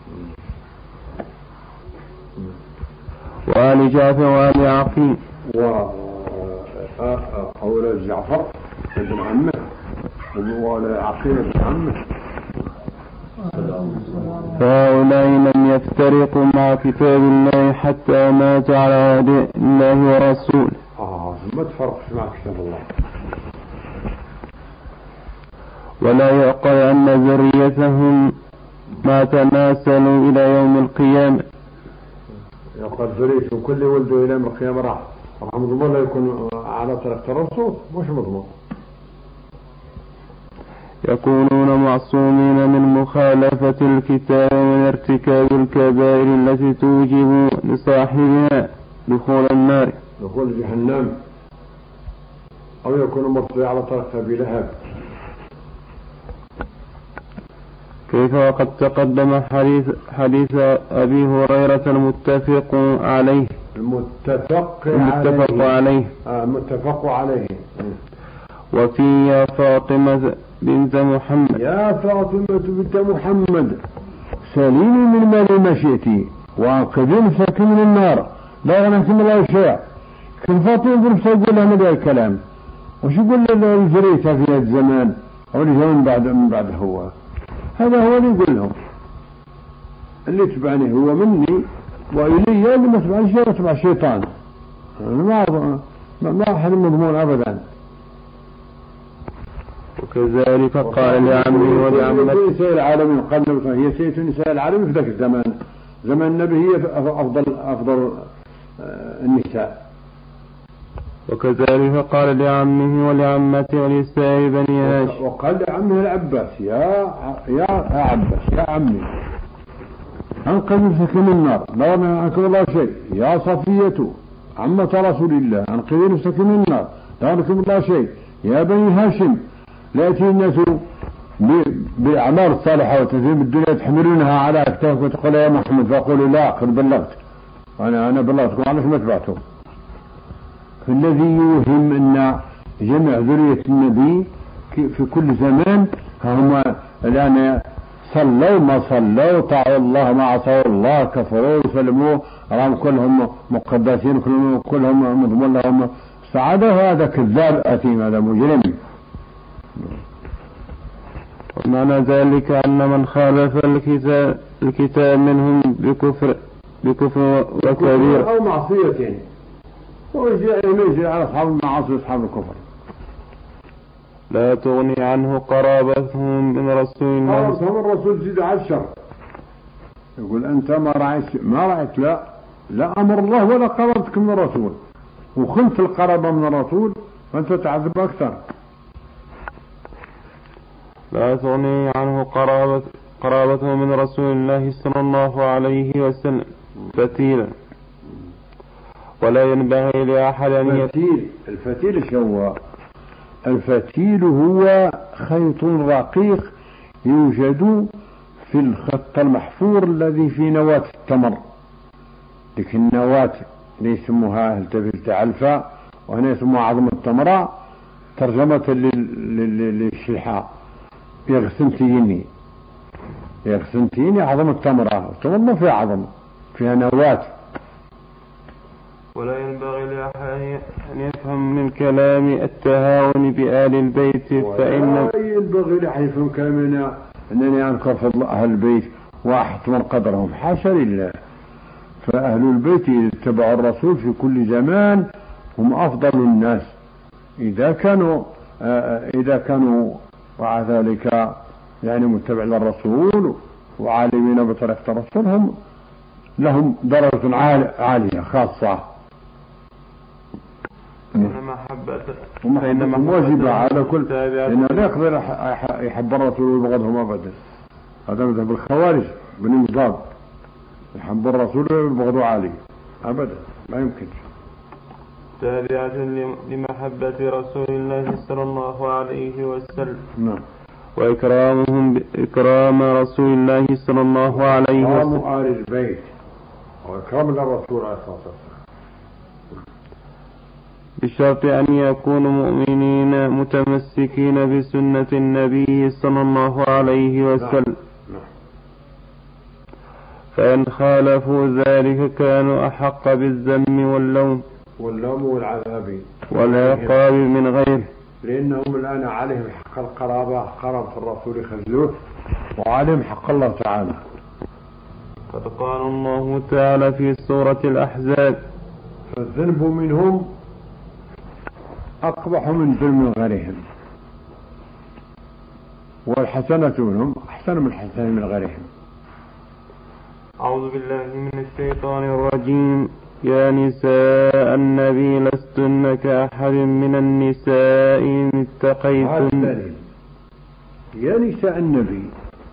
S2: وآل جعفر وآل عقيل
S1: وأولاد جعفر بن عمه وآل عقيل بن عمه.
S2: فهؤلاء لم يفترقوا مع كتاب الله حتى مات على هدي الله ورسوله.
S1: آه ما تفرقش مع كتاب الله.
S2: ولا يعقل أن ذريتهم ما تناسلوا إلى يوم القيامة.
S1: يقول ذريتهم كل ولده إلى يوم القيامة راح راح مضمون لا يكون على طريقة الرسول، مش مضمون.
S2: يكونون معصومين من مخالفة الكتاب ومن ارتكاب الكبائر التي توجب لصاحبها دخول النار
S1: دخول جهنم، أو يكون مرتضي على طريقة أبي لهب.
S2: كيف وقد تقدم حديث, حديث أبي هريرة المتفق عليه
S1: المتفق,
S2: المتفق عليه, عليه.
S1: آه المتفق عليه.
S2: وفي يا فاطمة بنت محمد
S1: يا فاطمة بنت محمد سليمي من مال ما شئتي وانقذي نفسك من النار لا غنمكم الله شيء. كل فاطمة بنت يقول لها هذا الكلام، وش يقول له الجريتها في هذا الزمان أو اللي من بعد من بعد هو هذا هو اللي يقول لهم اللي تبعني هو مني وإلي اللي ما تبعني شيء تبع الشيطان. ما ما أحد مضمون أبدا.
S2: وكذلك قال لعمي ولعمتي
S1: نساء العالمين قال هي سيدة نساء العالمين في ذاك الزمان زمان النبي هي أفضل أفضل النساء.
S2: وكذلك قال لعمه ولعمته ولسائر بني هاشم.
S1: وقال لعمه العباس يا يا عباس يا عمي أنقذ نفسك من النار لا نعنكم الله شيء. يا صفية عمة رسول الله أنقذ نفسك من النار لا نعنكم الله شيء. يا بني هاشم لا يأتي الناس بأعمال الصالحة وتزيم الدنيا تحملونها على أكتافك وتقول يا محمد فأقولوا لا قد بلغت أنا أنا بلغتكم عنك ما تبعتم. فالذي يوهم أن جميع ذرية النبي في كل زمان هم الآن صلوا ما صلوا طاعوا الله ما عصوا الله كفروا وسلموا رام كلهم مقدسين كلهم كلهم مضمون لهم السعادة. وهذا كذاب أثيم هذا مجرم.
S2: ومعنى ذلك أن من خالف الكتاب, الكتاب منهم بكفر بكفر وكبير
S1: أو معصية ويجي على أصحاب المعاصي وأصحاب الكفر
S2: لا تغني عنه قرابتهم من رسول الله.
S1: قرابتهم الرسول زيد عشر يقول أنت ما رأيت ما رأيت لا لا أمر الله ولا قرابتك من الرسول وخنت القرابة من الرسول فأنت تعذب أكثر.
S2: لا تغني عنه قرابة قرابته من رسول الله صلى الله عليه وسلم فتيلا ولا ينبغي لأحد أن
S1: الفتيل. الفتيل شو هو؟ الفتيل هو خيط رقيق يوجد في الخط المحفور الذي في نواة التمر. لكن النواة اللي يسموها التفت علفة وهنا يسموها عظم التمرة ترجمة للشيحة يغسنتيني يغسنتيني عظم التمرة التمر ما فيها عظم فيها نواة.
S2: ولا ينبغي لأحد أن يفهم من كلام التهاون بآل البيت فإن
S1: ولا ينبغي لأحد يفهم كلامنا أنني أنكر فضل أهل البيت وأحتمر قدرهم، حاشا لله. فأهل البيت إذا اتبعوا الرسول في كل زمان هم أفضل الناس إذا كانوا إذا كانوا مع ذلك يعني متبع للرسول وعالمين بطريقة الرسول، هم لهم درجة عالية خاصة. فإن محبة واجبة على كل، لأنه لا يقدر يحب الرسول ويبغضهم أبدا. هذا مذهب الخوارج بن مصاب، يحب الرسول ويبغضوا عليه أبدا، ما يمكن.
S2: تابعة لمحبة رسول الله صلى الله عليه وسلم.
S1: نعم.
S2: وإكرامهم بإكرام رسول الله صلى الله عليه وسلم.
S1: إكرام آل البيت وإكرام للرسول عليه الصلاة والسلام
S2: بشرط أن يكونوا مؤمنين متمسكين بسنة النبي صلى الله عليه وسلم.
S1: نعم.
S2: فإن خالفوا ذلك كانوا أحق بالذم واللوم
S1: واللوم والعذاب
S2: والعقاب من غيره،
S1: لأنهم الآن عليهم حق القرابة، قرابة الرسول يخذلوه، وعليهم حق الله تعالى.
S2: قد قال الله تعالى في سورة الأحزاب:
S1: فالذنب منهم أقبح من ظلم غيرهم، والحسنة منهم أحسن من الحسنة من غيرهم.
S2: أعوذ بالله من الشيطان الرجيم. يا نساء النبي لستن كأحد من النساء إن اتقيتن.
S1: يا نساء النبي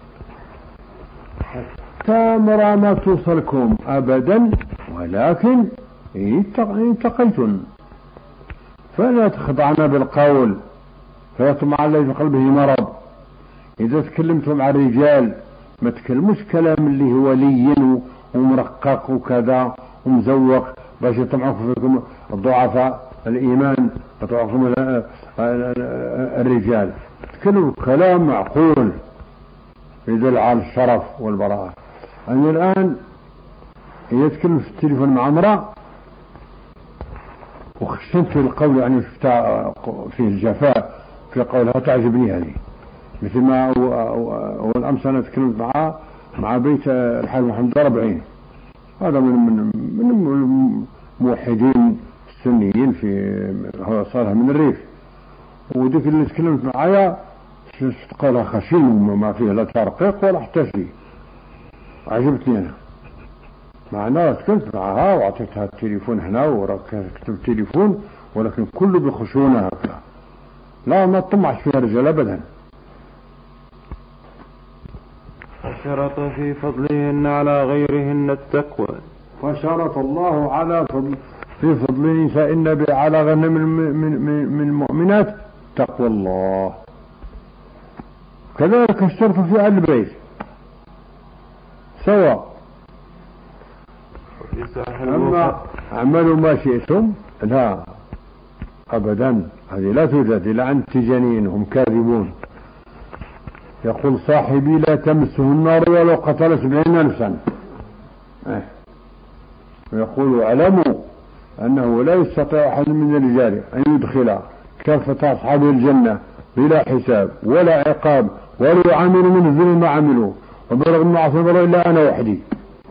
S1: حتى مرى ما توصلكم أبدا، ولكن إن اتقيتن فلا تخضعن بالقول فيطمع الذي في قلبه مرض. إذا تكلمتم عن الرجال ما تكلموش كلام اللي هو لين ومرقق وكذا ومزوق باش يطمعكم فيكم الضعفاء الإيمان، يطمعكم الرجال. تكلموا كلام معقول يدل على الشرف والبراءة. أنا الآن يتكلم في التليفون مع امرأة وخشنت القول، يعني شفتها فيه الجفاء في قولها تعجبني هذه، مثل ما أول أمس أنا تكلمت معها مع بيت الحاج محمد ربعين، هذا من من من الموحدين السنيين في هو صالح من الريف، وديك اللي تكلمت معايا قالها خشين وما فيه لا ترقيق ولا حتى شيء، عجبتني أنا. معناها تكلمت معها وعطيتها التليفون هنا وركبت التليفون، ولكن كله بخشونة هكذا، لا ما تطمعش فيها رجال أبدا.
S2: فشرط في فضلهن على غيرهن التقوى.
S1: فشرط الله على فضل في فضل نساء النبي على غيرهن من من من المؤمنات تقوى الله. كذلك الشرط في أهل البيت سواء. أما اعملوا ما شئتم لا أبدا، هذه لا توجد إلا عند تجانين هم كاذبون. يقول صاحبي لا تمسه النار ولو قتل سبعين نفسا. ويقول اعلموا أنه لا يستطيع أحد من الرجال أن يدخل كافة أصحابه الجنة بلا حساب ولا عقاب ولا يعامل من الظلم ما عملوا وبلغ من عصر إلا أنا وحدي.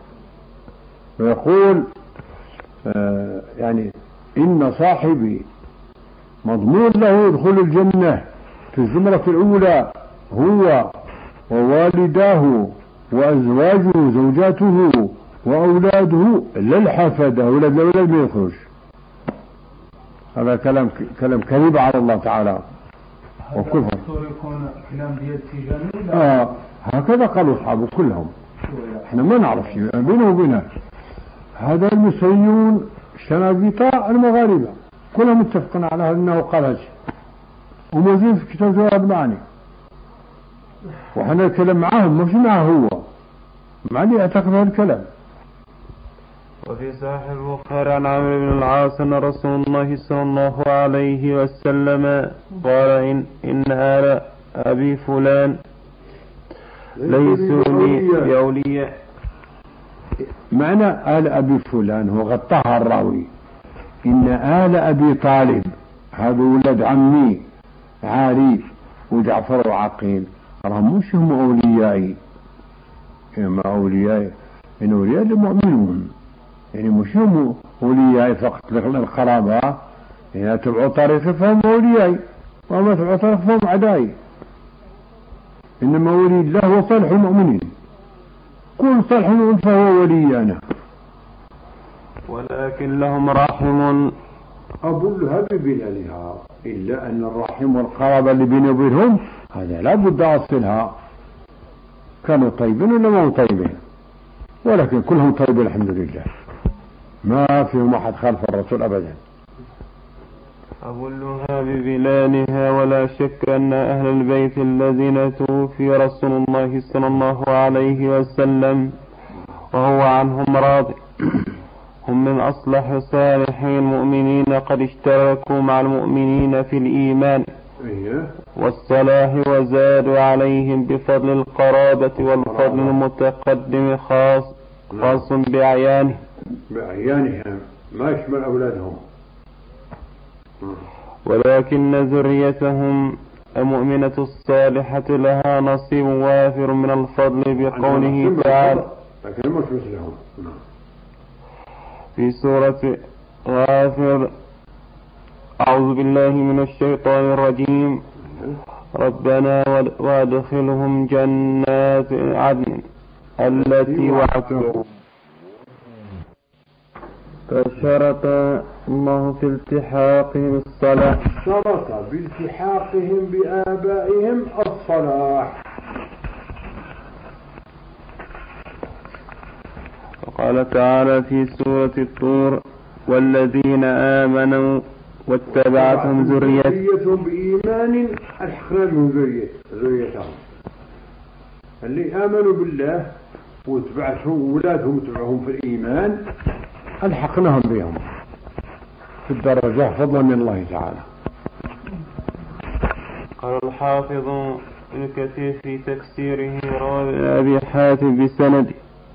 S1: ويقول آه يعني إن صاحبي مضمون له يدخل الجنة في الزمرة الأولى هو ووالداه وأزواجه زوجاته وأولاده لا الحفدة أولاد الأولاد ما يخرج. هذا كلام كلام كذب على الله تعالى وكفر. آه هكذا قالوا أصحابه كلهم، احنا ما نعرف شيء بينه وبينه. هذا المصريون الشناقيطة المغاربة كلهم متفقين على أنه قال هذا وموجود في كتاب جواب المعاني، وحنا نتكلم معهم مش معه هو معني اعتقد هذا الكلام.
S2: وفي صحيح البخاري عن عمرو بن العاص أن رسول الله صلى الله عليه وسلم قال إن, إن آل أبي فلان ليسوا لي بأولياء.
S1: معنى آل أبي فلان هو غطاها الراوي، إن آل أبي طالب هذا ولد عمي علي وجعفر وعقيل راهم مش هم أوليائي، إنما أوليائي إن أولياء المؤمنون، يعني مش هم أوليائي فقط القرابة، إذا تبعوا طريقي فهم أوليائي، وما تبعوا طريقي فهم أعدائي. إنما ولي الله هو صالح المؤمنين، كل صالح المؤمن فهو ولينا.
S2: ولكن لهم رحم
S1: أبو اللهب بلالها، إلا أن الرحم والقرابة اللي بيني وبينهم هذا لا بد أصلها، كانوا طيبين ولا ما طيبين، ولكن كلهم طيبين الحمد لله، ما فيهم أحد خالف الرسول أبدا.
S2: أبو اللهب بلالها. ولا شك أن أهل البيت الذين توفي رسول الله صلى الله عليه وسلم وهو عنهم راض هم من أصلح صالحين المؤمنين، قد اشتركوا مع المؤمنين في الإيمان والصلاح، وزادوا عليهم بفضل القرابة والفضل المتقدم خاص خاص بأعيانهم
S1: بأعيانهم ما يشمل أولادهم.
S2: ولكن ذريتهم المؤمنة الصالحة لها نصيب وافر من الفضل، بقوله تعالى
S1: لكن مش مثلهم
S2: في سورة غافر: أعوذ بالله من الشيطان الرجيم، ربنا وادخلهم جنات عدن التي وعدتهم. فشرط الله في التحاقهم الصلاح،
S1: شرط بالتحاقهم بآبائهم الصلاح.
S2: وقال تعالى في سورة الطور: والذين آمنوا واتبعتهم ذريتهم
S1: بإيمان ألحقنا بهم ذريتهم، اللي آمنوا بالله واتبعتهم أولادهم واتبعهم في الإيمان ألحقناهم بهم في الدرجة فضلا من الله تعالى.
S2: قال الحافظ ابن كثير في تفسيره: روى أبي حاتم بسند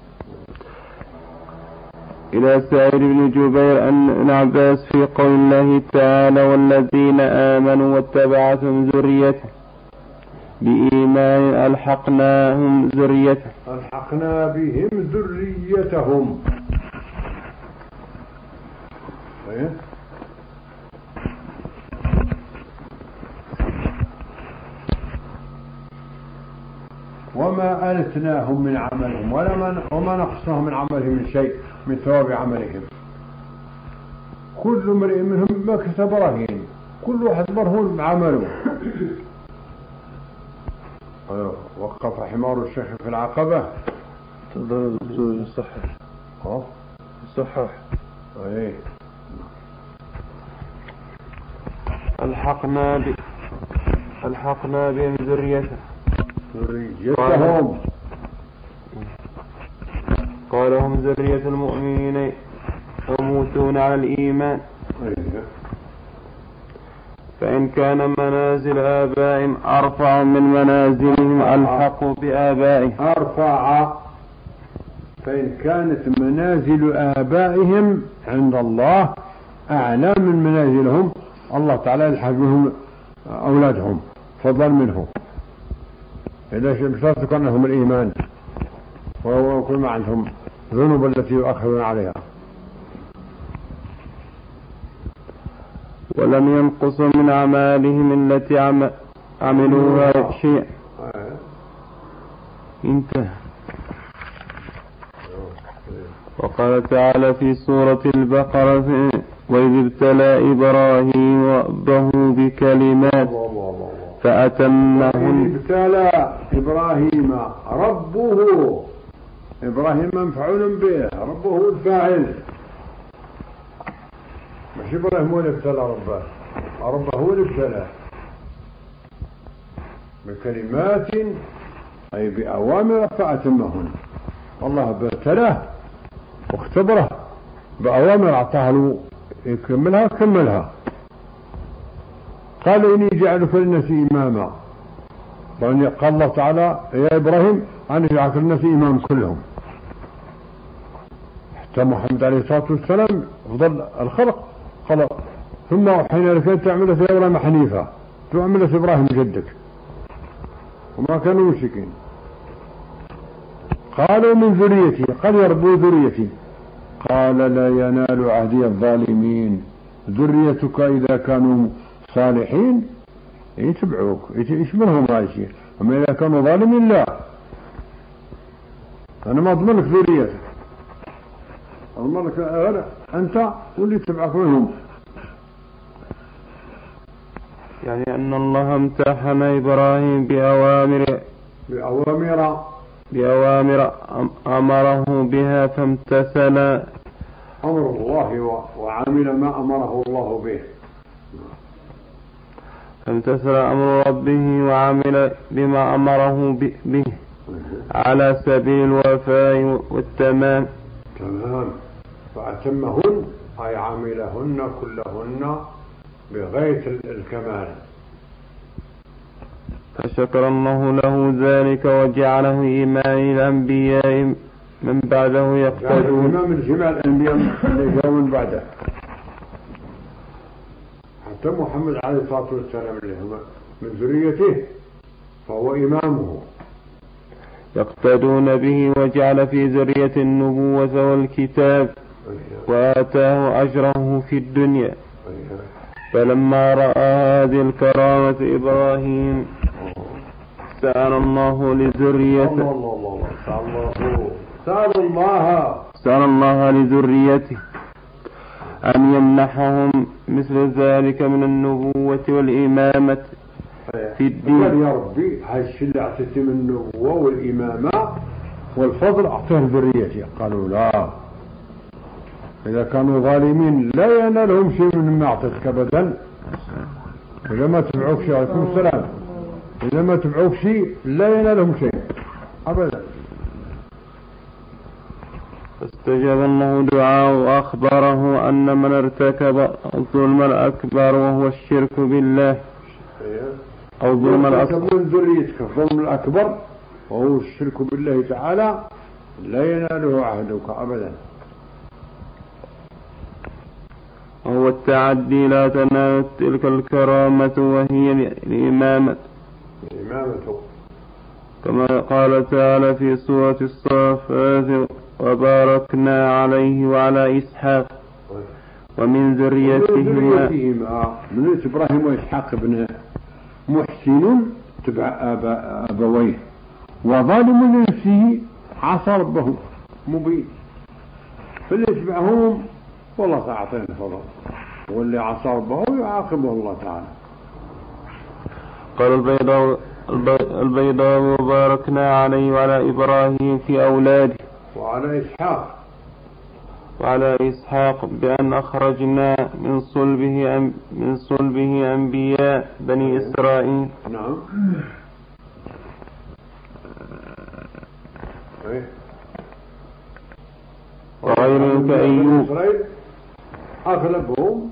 S2: إلى سعيد بن جبير أن ابن عباس في قول الله تعالى: والذين آمنوا واتبعتهم ذريتهم بإيمان ألحقناهم ذريتهم
S1: ألحقنا بهم ذريتهم. وما ألتناهم من عملهم وما نقصناهم من عملهم من شيء من ثواب عملهم، كل امرئ منهم ما كسب رهين، كل واحد مرهون بعمله. وقف حمار الشيخ في العقبة.
S2: تفضل دكتور يصحح.
S1: اه
S2: يصحح.
S1: ايه
S2: الحقنا ب الحقنا بهم ذريتهم
S1: ذريتهم
S2: قال هم ذرية المؤمنين يموتون على الإيمان. فإن كان منازل آبائهم أرفع من منازلهم ألحقوا بآبائهم.
S1: أرفع فإن كانت منازل آبائهم عند الله أعلى من منازلهم، الله تعالى يلحق بهم أولادهم فضل منهم، إذا شرط كأنهم الإيمان وهو كل ما عندهم ذنوب التي يؤخرون عليها.
S2: ولم ينقص من أعمالهم التي عملوها شيء. انتهى. وقال تعالى في سورة البقرة: وإذ ابتلى إبراهيم ربه بكلمات فأتمهن.
S1: ابتلى إبراهيم ربه، إبراهيم مفعول به، ربه الفاعل، مش إبراهيم هو اللي ابتلى ربه، ربه هو اللي ابتلى بكلمات أي بأوامر فأتمهن. الله ابتلاه واختبره بأوامر أعطاها له يكملها كملها. قال إني جعلك للناس إماما، قال الله تعالى: يا إبراهيم أنا جعلك للناس إمام كلهم. حتى محمد عليه الصلاة والسلام أفضل الخلق خلق، ثم أوحينا لك أن تعمل يا إبراهيم حنيفا، تعمل إبراهيم جدك. وما كانوا مشركين. قالوا من ذريتي، قال يربوا ذريتي. قال لا ينال عهدي الظالمين. ذريتك إذا كانوا صالحين يتبعوك، يشملهم هذا الشيء، أما إذا كانوا ظالمين لا، أنا ما أضمن لك ذريتك، أضمن لك أنت واللي يتبعك منهم.
S2: يعني أن الله امتحن إبراهيم بأوامر
S1: بأوامر
S2: بأوامر أمره بها فامتثل
S1: أمر الله وعمل ما أمره الله به،
S2: فامتثل أمر ربه وعمل بما أمره به على سبيل الوفاء والتمام.
S1: تمام. فأتمهن أي عملهن كلهن بغاية الكمال.
S2: فشكر الله له ذلك وجعله إمام الأنبياء من بعده يقتدون.
S1: إمام الجميع الأنبياء اللي جاءوا من بعده، حتى محمد عليه الصلاة والسلام اللي هم من ذريته فهو إمامه.
S2: يقتدون به وجعل في ذرية النبوة والكتاب وآتاه أجره في الدنيا. فلما رأى هذه الكرامة إبراهيم سأل الله لذريته
S1: سأل الله
S2: سأل الله لذريته أن يمنحهم مثل ذلك من النبوة والإمامة في الدين.
S1: يا ربي هالشيء اللي أعطيته من النبوة والإمامة والفضل أعطيه ذريتي. قالوا لا، إذا كانوا ظالمين لا ينالهم شيء مما أعطيتك أبدا. إذا ما تبعوك شيء، عليكم السلام، إذا ما تبعوك شيء لا ينالهم شيء أبدا.
S2: فاستجاب الله دعاءه وأخبره أن من ارتكب الظلم الأكبر وهو الشرك بالله أو ظلم الأصغر
S1: من ذريتك الظلم الأكبر وهو الشرك بالله تعالى لا يناله عهدك أبدا.
S2: وهو التعدي لا تنال تلك الكرامة وهي الإمامة كما قال تعالى في سورة الصافات وباركنا عليه وعلى إسحاق ومن ذريتهما
S1: من إبراهيم وإسحاق بن محسن تبع أبويه وظالم لنفسه عصى ربه مبين. فاللي يتبعهم والله سأعطينا الفضل، واللي عصى ربه يعاقبه الله تعالى.
S2: قال البيضاوي البيضاوي وباركنا عليه وعلى إبراهيم في أولاده
S1: وعلى إسحاق
S2: وعلى إسحاق بأن أخرجنا من صلبه أم من صلبه أنبياء بني إسرائيل.
S1: نعم.
S2: وغيرهم كأيوب
S1: أغلبهم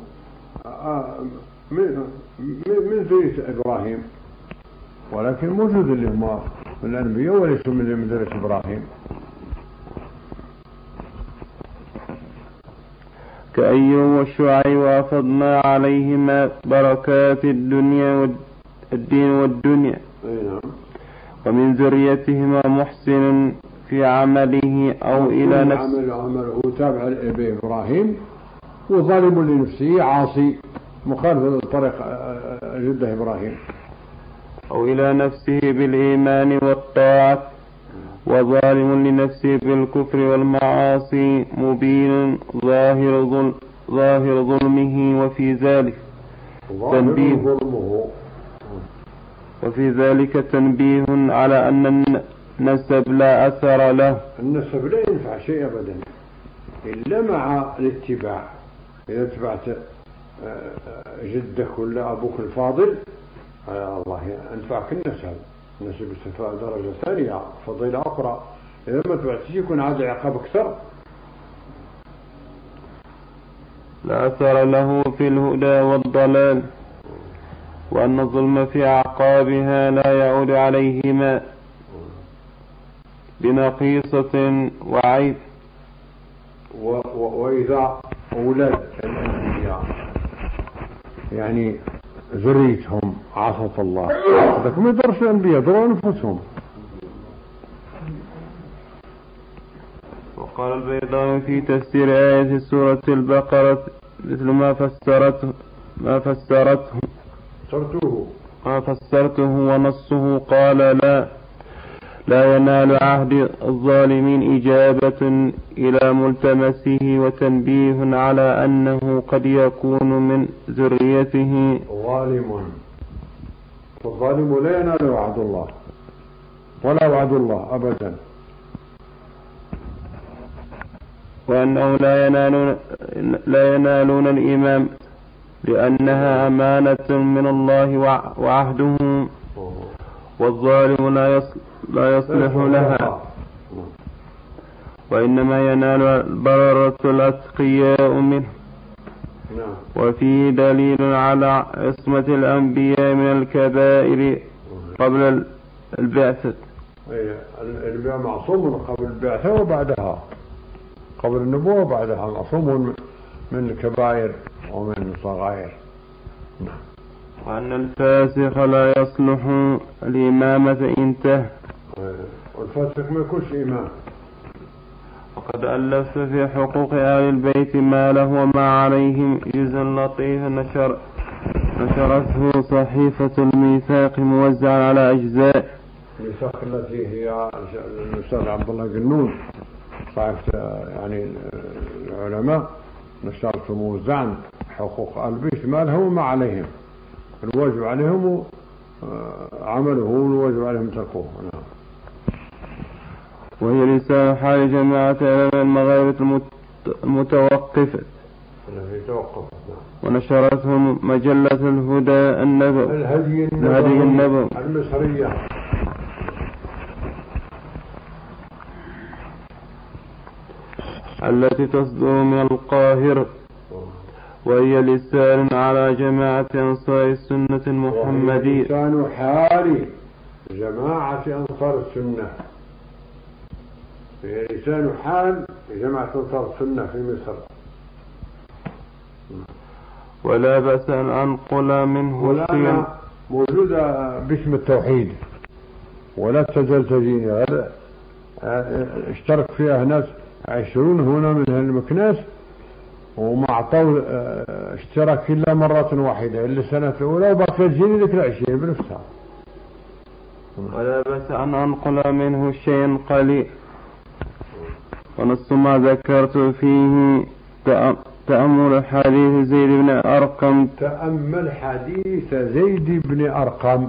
S1: من من ذرية إبراهيم، ولكن موجود اللي هم من الأنبياء وليسوا من ذرية إبراهيم.
S2: كأيوب والشعيب وأفضنا عليهما بركات الدنيا والدين والدنيا. ومن ذريتهما محسن في عمله أو إلى نفسه
S1: عمل عمله تابع لإبراهيم، وظالم لنفسه عاصي مخالف لطريق جده إبراهيم،
S2: أو إلى نفسه بالإيمان والطاعة، وظالم لنفسه بالكفر والمعاصي مبين ظاهر ظلم ظاهر ظلمه. وفي ذلك تنبيه وفي ذلك تنبيه على أن النسب لا أثر له.
S1: النسب لا ينفع شيء أبدا إلا مع الاتباع. إذا اتبعت جدك ولا أبوك الفاضل الله ينفعك النسب. النسب استفاء درجة ثانية فضيلة أخرى. إذا ما اتبعتش يكون عاد عقاب أكثر.
S2: لا أثر له في الهدى والضلال، وأن الظلم في أعقابها لا يعود عليهما بنقيصة وعيب.
S1: وإذا أولاد الأنبياء يعني ذريتهم عصت الله. هذاك ما يدرس الأنبياء، يدروا أنفسهم.
S2: وقال البيضاوي في تفسير آية سورة البقرة مثل ما فسرته ما فسرته
S1: فسرته
S2: ما فسرته ونصه، قال لا لا ينال عهد الظالمين إجابة إلى ملتمسه وتنبيه على أنه قد يكون من ذريته
S1: ظالم. والظالم لا ينال وعد الله ولا وعد الله أبدا،
S2: وأنه لا ينالون, لا ينالون الإمام لأنها أمانة من الله وعهده، والظالم لا يصلح لا يصلح لها، وإنما ينال البررة الأتقياء منه. وفيه دليل على عصمة الأنبياء من الكبائر قبل البعثة.
S1: الأنبياء معصوم قبل البعثة وبعدها، قبل النبوة وبعدها معصوم من الكبائر ومن الصغائر.
S2: وأن الفاسق لا يصلح الإمامة انتهى،
S1: والفاسق ما يكونش إمام.
S2: وقد ألفت في حقوق آل البيت ما له وما عليهم جزءا لطيفا نشر نشرته صحيفة الميثاق موزعا على أجزاء.
S1: الميثاق التي هي الأستاذ عبد الله قنون صحيفة يعني العلماء نشرته موزعا حقوق آل البيت ما له وما عليهم، الواجب عليهم عمله والواجب عليهم تركوه.
S2: وهي لسان حال جماعة المغاربة المتوقفة ونشرتهم مجلة الهدى النبوي
S1: الهدي
S2: النبوي
S1: المصرية.
S2: التي تصدر من القاهرة، وهي لسان على جماعة أنصار السنة المحمدية.
S1: لسان حال جماعة أنصار السنة، هي لسان حال جماعة أنصار السنة في مصر.
S2: ولا بأس أن أنقل منه
S1: ولا موجودة باسم التوحيد ولا تزال تجيني. هذا اشترك فيها ناس عشرون هنا من هالمكناس وما أعطوا اشتراك إلا مرة واحدة إلا السنة الأولى، وبقى تجيني ذيك العشرين بنفسها.
S2: ولا بأس أن أنقل منه شيئا قليل. ونص ما ذكرت فيه تأمل حديث زيد بن أرقم
S1: تأمل حديث زيد بن أرقم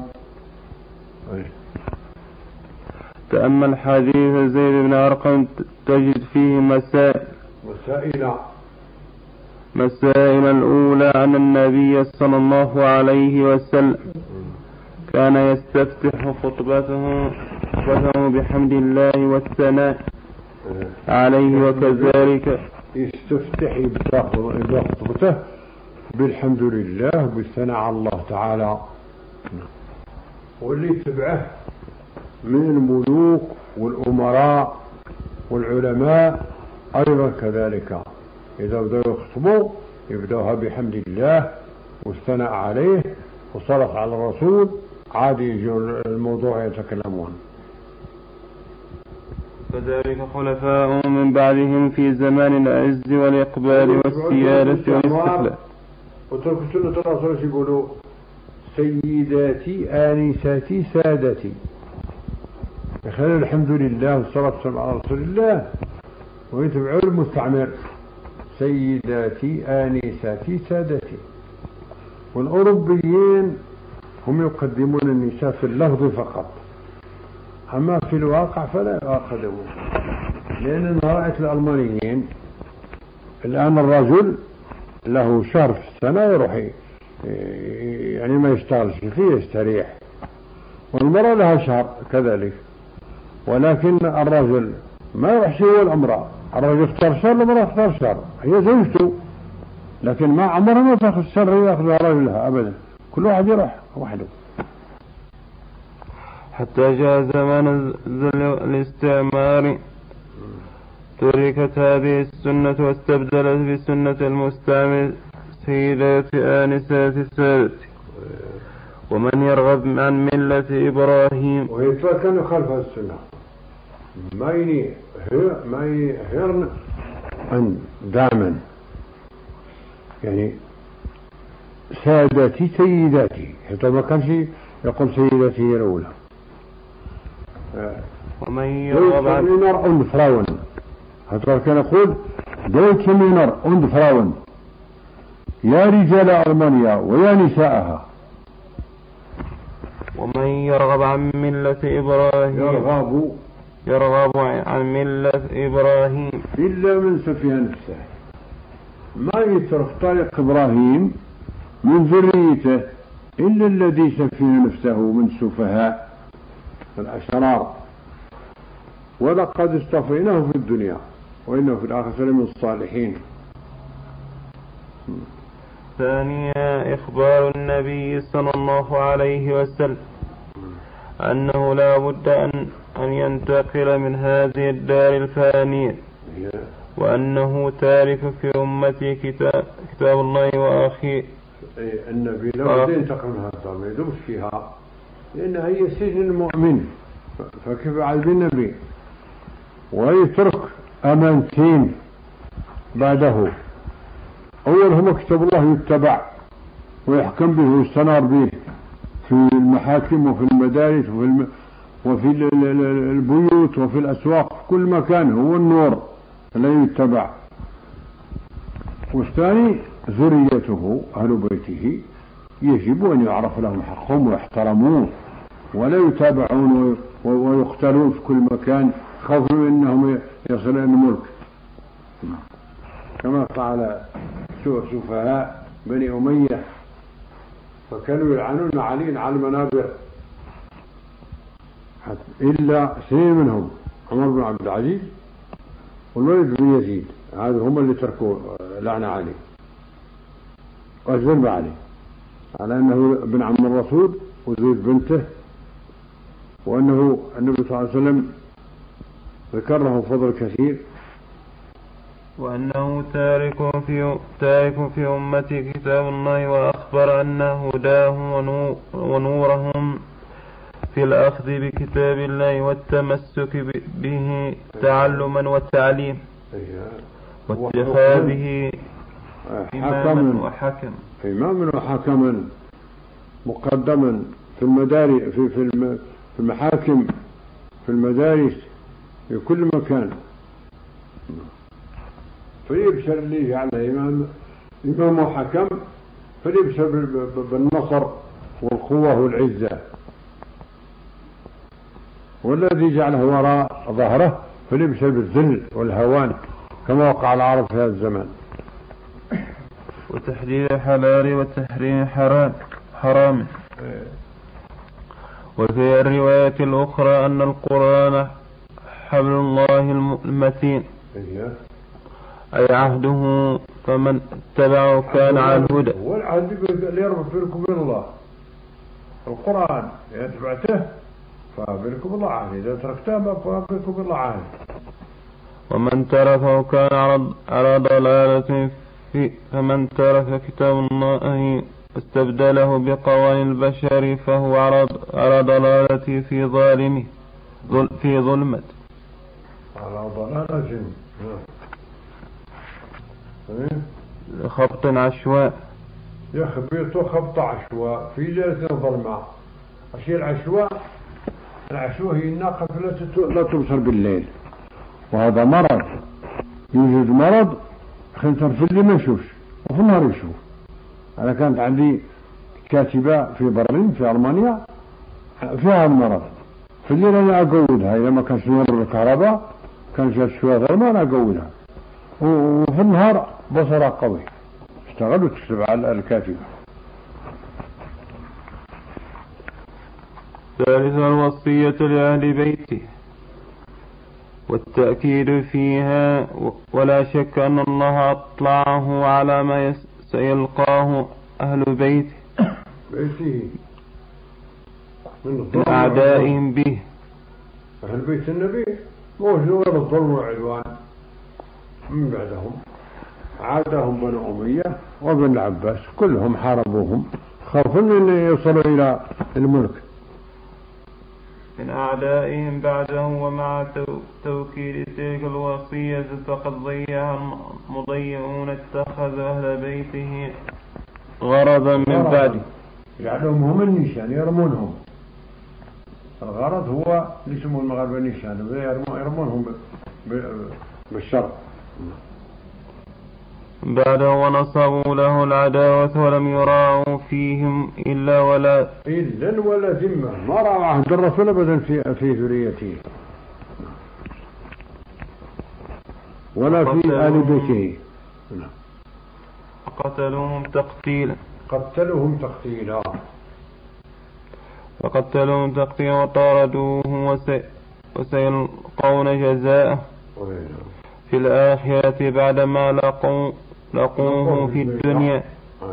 S2: تأمل حديث زيد بن أرقم تجد فيه مسائل
S1: مسائل
S2: مسائل الأولى أن النبي صلى الله عليه وسلم كان يستفتح خطبته خطبته بحمد الله والثناء عليه، وكذلك
S1: يستفتح بخطبته بالحمد لله بالثناء على الله تعالى. واللي يتبعه من الملوك والأمراء والعلماء أيضا كذلك إذا بدأوا يخطبوا يبدأوها بحمد الله والثناء عليه والصلاة على الرسول، عادي يجوا الموضوع يتكلمون.
S2: كذلك خلفاء من بعدهم في زمان العز والإقبال والسيادة والاستقلال.
S1: وترك سنة الرسول يقولوا سيداتي آنساتي سادتي، يخلوا الحمد لله والصلاة على رسول الله ويتبعوا المستعمر سيداتي آنساتي سادتي. والأوروبيين هم يقدمون النساء في اللفظ فقط، أما في الواقع فلا يأخذون. لأن رأيت الألمانيين الآن الرجل له شهر في السنة يروح يعني ما يشتغلش فيه يستريح، والمرأة لها شهر كذلك، ولكن الرجل ما يروحش هو الأمرأة، الرجل يختار شهر والمرأة يختار شهر، هي زوجته، لكن ما عمرها ما تأخذ شهر يأخذها رجلها أبدا، كل واحد يروح وحده.
S2: حتى جاء زمان الاستعمار تركت هذه السنة واستبدلت بسنة المستعمر سيدات آنسات السادة. ومن يرغب عن ملة إبراهيم
S1: ويتوكل خلف السنة ما يني ما يهرن عن دائما يعني سادتي سيداتي حتى ما كانش يقول سيداتي هي الأولى.
S2: ومن يرغب عن
S1: مينر und Frauen حتى كان يقول دويتش مينر und Frauen يا رجال ألمانيا ويا نساءها.
S2: ومن يرغب عن ملة إبراهيم
S1: يرغب
S2: يرغب عن ملة إبراهيم
S1: إلا من سفه نفسه ما يترك طريق إبراهيم من ذريته إلا الذي سفه نفسه من سفهاء الأشرار ولقد اصطفيناه في الدنيا وإنه في الآخرة من الصالحين.
S2: ثانيا إخبار النبي صلى الله عليه وسلم أنه لا بد أن أن ينتقل من هذه الدار الفانية وأنه تارك في أمتي كتاب, كتاب الله وأخي.
S1: النبي لا بد ينتقل من هذا الدار ما يدوش فيها لأنها هي سجن المؤمن فكيف على النبي ويترك أمانتين بعده. أولهما كتاب الله يتبع ويحكم به ويستنار به في المحاكم وفي المدارس وفي, الم... وفي البيوت وفي الأسواق في كل مكان هو النور الذي يتبع. والثاني ذريته أهل بيته يجب أن يعرف لهم حقهم ويحترمون ولا يتابعون ويقتلون في كل مكان خوفا أنهم يصلون الملك كما فعل سفهاء بني أمية فكانوا يلعنون علي على المنابر إلا اثنين منهم عمر بن عبد العزيز والوليد بن يزيد هذا هم اللي تركوا لعنة علي والذنب علي على أنه ابن عم الرسول وزيد بنته وأنه النبي صلى الله عليه وسلم ذكر له فضل كثير
S2: وأنه تارك في تارك في أمتي كتاب الله وأخبر أن هداهم ونورهم في الأخذ بكتاب الله والتمسك به تعلما وتعليم واتخاذه إماما وحكما
S1: إماما وحكما مقدما في المدارس في في المحاكم في المدارس في كل مكان. فليبشر اللي جعله إمام إمام وحكم فليبشر بالنصر والقوة والعزة والذي جعله وراء ظهره فليبشر بالذل والهوان كما وقع العرب في هذا الزمان.
S2: وتحديد حلال وتحريم حرام حرام. وفي الرواية الأخرى أن القرآن حبل الله المتين أي عهده فمن اتبعه كان على الهدى.
S1: والعهد اللي يربط بينكم وبين الله القرآن إذا تبعته فبينكم الله عهد إذا تركته فبينكم وبين الله عهد.
S2: ومن تركه كان على ضلالة في فمن ترك كتاب الله واستبدله بقوانين البشر فهو على ضلالة في ظالمه في ظلمة
S1: على ضلالة
S2: خبط عشواء
S1: يخبط خبط عشواء في ليلة ظلمة. الشيء العشواء العشواء هي الناقة لا تبصر بالليل وهذا مرض. يوجد مرض خنتر في اللي ما يشوفش وفي النهار يشوف. أنا كانت عندي كاتبة في برلين في ألمانيا فيها المرض في الليل أنا أقودها إذا ما كانش نور الكهرباء كان جات شوية ظلمة أنا أقودها وفي النهار بصرها قوي اشتغل وتكتب على الكاتبة.
S2: ثالثا الوصية لأهل بيته والتأكيد فيها ولا شك أن الله أطلعه على ما سيلقاه أهل بيته
S1: بيته
S2: من أعدائهم به.
S1: أهل بيت النبي موجود غير الظلم والعدوان من بعدهم عادهم بنو أمية وبن العباس كلهم حاربوهم خافون أن يصلوا إلى الملك
S2: من أعدائهم بعده. ومع توكيد تلك الوصية فقد ضيع المضيعون اتخذوا أهل بيته غرضا من بعده،
S1: يعلمهم هم النشان يرمونهم. الغرض هو يسموا المغاربة النشان يرمونهم بالشر
S2: بعده. ونصبوا له العداوة ولم يراعوا فيهم إلا ولا
S1: إلا ولا ذمة، ما رأوا عهد الرسول أبدا في في ذريته ولا في آل بيته.
S2: قتلوهم تقتيلا
S1: قتلوهم تقتيلا
S2: فقتلوهم تقتيلا وطاردوهم وسيلقون جزاءه في الآخرة بعدما لقوا لقوه في الدنيا.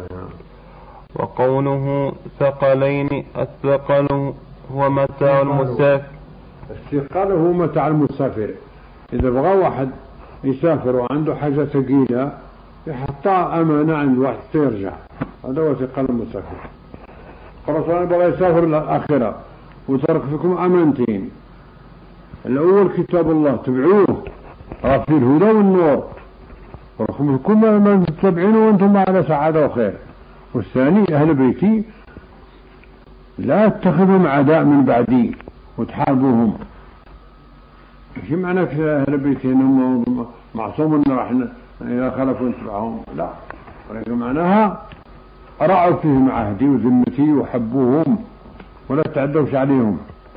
S2: وقوله ثقلين، الثقل هو متاع المسافر.
S1: الثقل هو متاع المسافر. إذا بغى واحد يسافر وعنده حاجة ثقيلة يحطها أمانة عند واحد سيرجع، هذا هو ثقل المسافر. الرسول بغى يسافر للآخرة وترك فيكم أمانتين، الأول كتاب الله تبعوه في الهدى والنور كل ما تتبعينه وانتم على سعادة وخير. والثاني أهل بيتي لا تتخذهم عداء من بعدي وتحاربوهم. ايش معنى أهل بيتي انهم معصوم راح إذا خلفوا نتبعهم؟ لا، ولكن معناها رعوا فيهم عهدي وذمتي وحبوهم ولا تعدوش عليهم.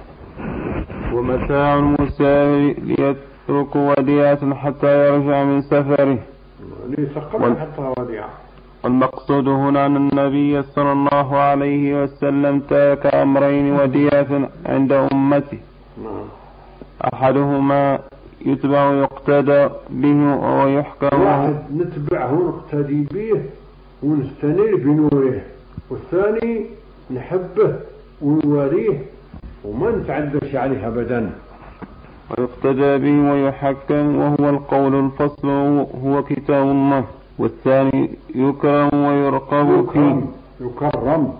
S2: ومتاع المسافر ليترك وديعة حتى يرجع من سفره.
S1: وال... حتى وديعة.
S2: والمقصود هنا أن النبي صلى الله عليه وسلم ترك أمرين وديعة عند أمته، أحدهما يتبع ويقتدى به ويحكم،
S1: واحد نتبعه ونقتدي به ونستنير بنوره، والثاني نحبه ونواليه وما نتعدش عليه أبدا.
S2: ويقتدى به ويحكم وهو القول الفصل هو كتاب الله. والثاني يكرم ويرقب فيه،
S1: يكرم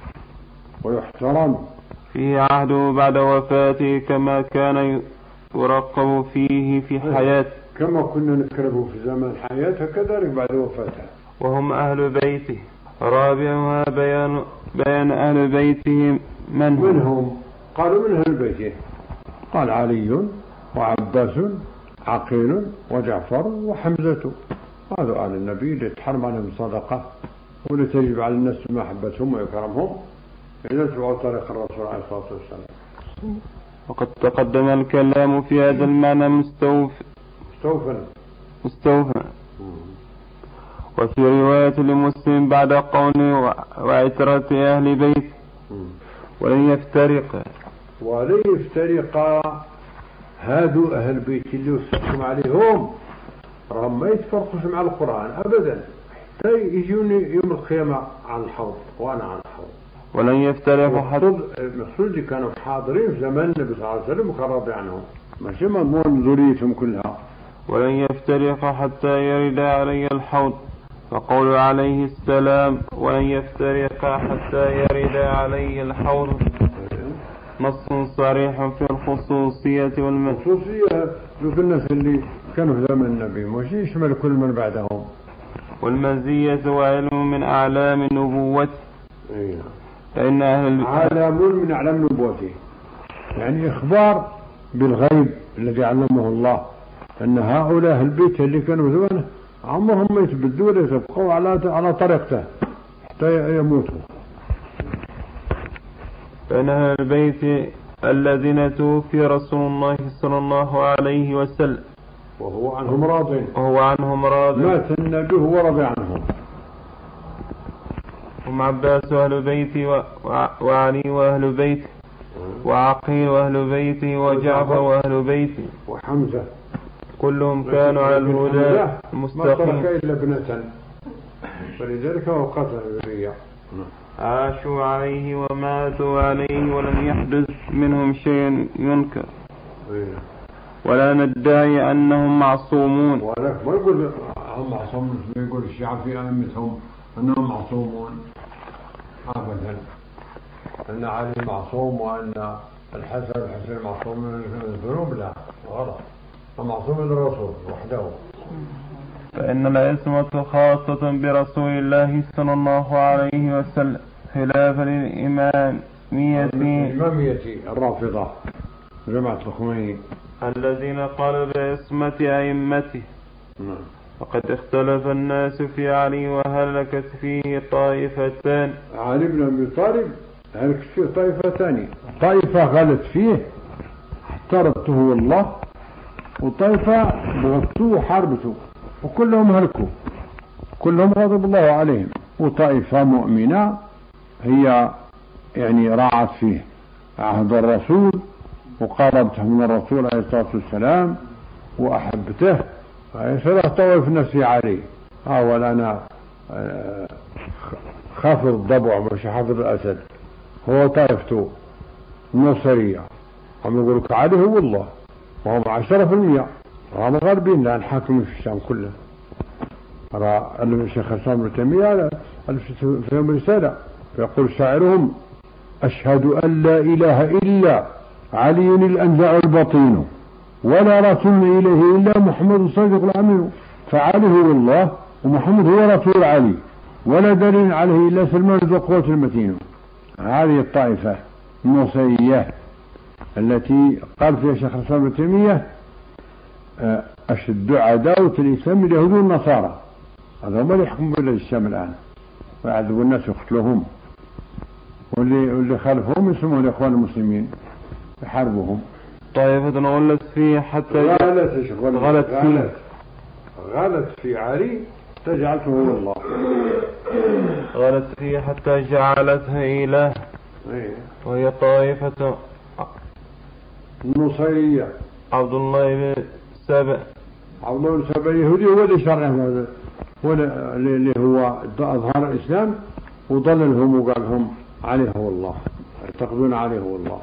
S1: ويحترم
S2: فيه عهده بعد وفاته كما كان يرقب فيه في حياته،
S1: كما كنا نكرمه في زمن حياته كذلك بعد وفاته.
S2: وهم أهل بيته. رابعها بيان بيان أهل بيته من هم.
S1: منهم قالوا من أهل بيته، قال علي وعباس عقيل وجعفر وحمزة، هذا آل النبي اللي تحرم عليهم صدقة واللي تجب على الناس محبتهم وإكرامهم إذا تبعوا طريق الرسول عليه الصلاة والسلام.
S2: وقد تقدم الكلام في هذا المعنى مستوفى
S1: مستوفى
S2: مستوفى وفي رواية لمسلم بعد قوله وعترة أهل بيت ولن يفترق
S1: ولن يفترق هادو أهل بيت اللي وصفهم عليهم رغم ما يتفرقوش مع القرآن أبدا حتى يجوني يوم القيامة على الحوض وأنا على الحوض.
S2: ولن يفترق حتى
S1: المقصود اللي كانوا حاضرين في زمان النبي صلى الله عليه وسلم وكان راضي عنهم ماشي مضمون ذريتهم كلها.
S2: ولن يفترق حتى يرد علي الحوض، فقول عليه السلام ولن يفترق حتى يرد علي الحوض نص صريح في الخصوصية
S1: والخصوصية في الناس اللي كانوا في زمن النبي مش يشمل كل من بعدهم.
S2: والمزية وعلم من أعلام نبوته، فإن أهل
S1: علم من أعلام نبوته يعني إخبار بالغيب الذي علمه الله أن هؤلاء البيت اللي كانوا زمانه عمرهم ما يتبدوا ولا يتبقوا على على طريقته حتى يموتوا.
S2: فإن أهل البيت الذين توفي رسول الله صلى الله عليه وسلم
S1: وهو عنهم راض
S2: وهو عنهم راض
S1: مات النبي وهو راضي عنهم.
S2: هم عباس أهل بيتي وعلي وأهل بيته وعقيل وأهل بيته وجعفر وأهل بيته
S1: وحمزة
S2: كلهم كانوا على الهدى المستقيم.
S1: ما ترك إلا ابنة فلذلك هو قتل الذرية.
S2: عاشوا عليه وماتوا عليه ولم يحدث منهم شيء ينكر ولا ندعي أنهم معصومون.
S1: ولكن ما يقول هم معصومون، ما يقول الشيعة في أئمتهم أنهم معصومون. مثلا أن علي معصوم وأن الحسن الحسن معصوم من الذنوب، لا غلط، معصوم من الرسول وحده.
S2: فإن العصمة خاصة برسول الله صلى الله عليه وسلم خلافا للإمامية
S1: الإمامية الرافضة جماعة الخميني
S2: الذين قالوا بعصمة أئمته.
S1: نعم.
S2: وقد اختلف الناس في علي وهلكت فيه طائفتان.
S1: علي بن أبي طالب هلكت فيه طائفتان، طائفة غلت فيه احترته الله، وطائفة بغضتوه وحاربته، وكلهم هلكوا، كلهم غضب الله عليهم. وطائفة مؤمنة هي يعني راعت فيه عهد الرسول وقربته من الرسول عليه الصلاة والسلام وأحبته، فلا طوف نفسي عليه. أولا أنا خافض الضبع مش حافظ الأسد، هو طائفته النصرية هم يقولك عليه هو الله، وهم عشرة في المئة هم غالبين لأن حاكم في الشام كله. الشيخ الإسلام ابن تيمية فيهم رسالة فيقول شاعرهم: أشهد أن لا إله إلا علي الأنزع البطين، ولا رسول إليه إلا محمد الصادق الأمين. فعلي هو الله ومحمد هو رسول علي، ولا دليل عليه إلا سلمان ذو القوة المتين. هذه الطائفة النصيرية التي قال فيها شيخ الإسلام ابن تيمية أشد عداوة الإسلام اليهود والنصارى، هذا هم اللي يحكمون بلاد الشام الآن ويعذبوا الناس ويقتلوهم، واللي, واللي خالفهم يسمون إخوان المسلمين يحاربوهم.
S2: طائفة غلت فيه حتى
S1: غلت
S2: غلت فيه
S1: غلت في علي تجعلته هو الله،
S2: غلت فيه حتى جعلته إله، وهي طائفة
S1: النصيرية.
S2: عبد الله بن سبأ
S1: عبد الله بن سبأ يهودي هو اللي شرعهم هذا، هو اللي هو أظهر الإسلام وضللهم وقال لهم عليه هو الله، يعتقدون عليه هو الله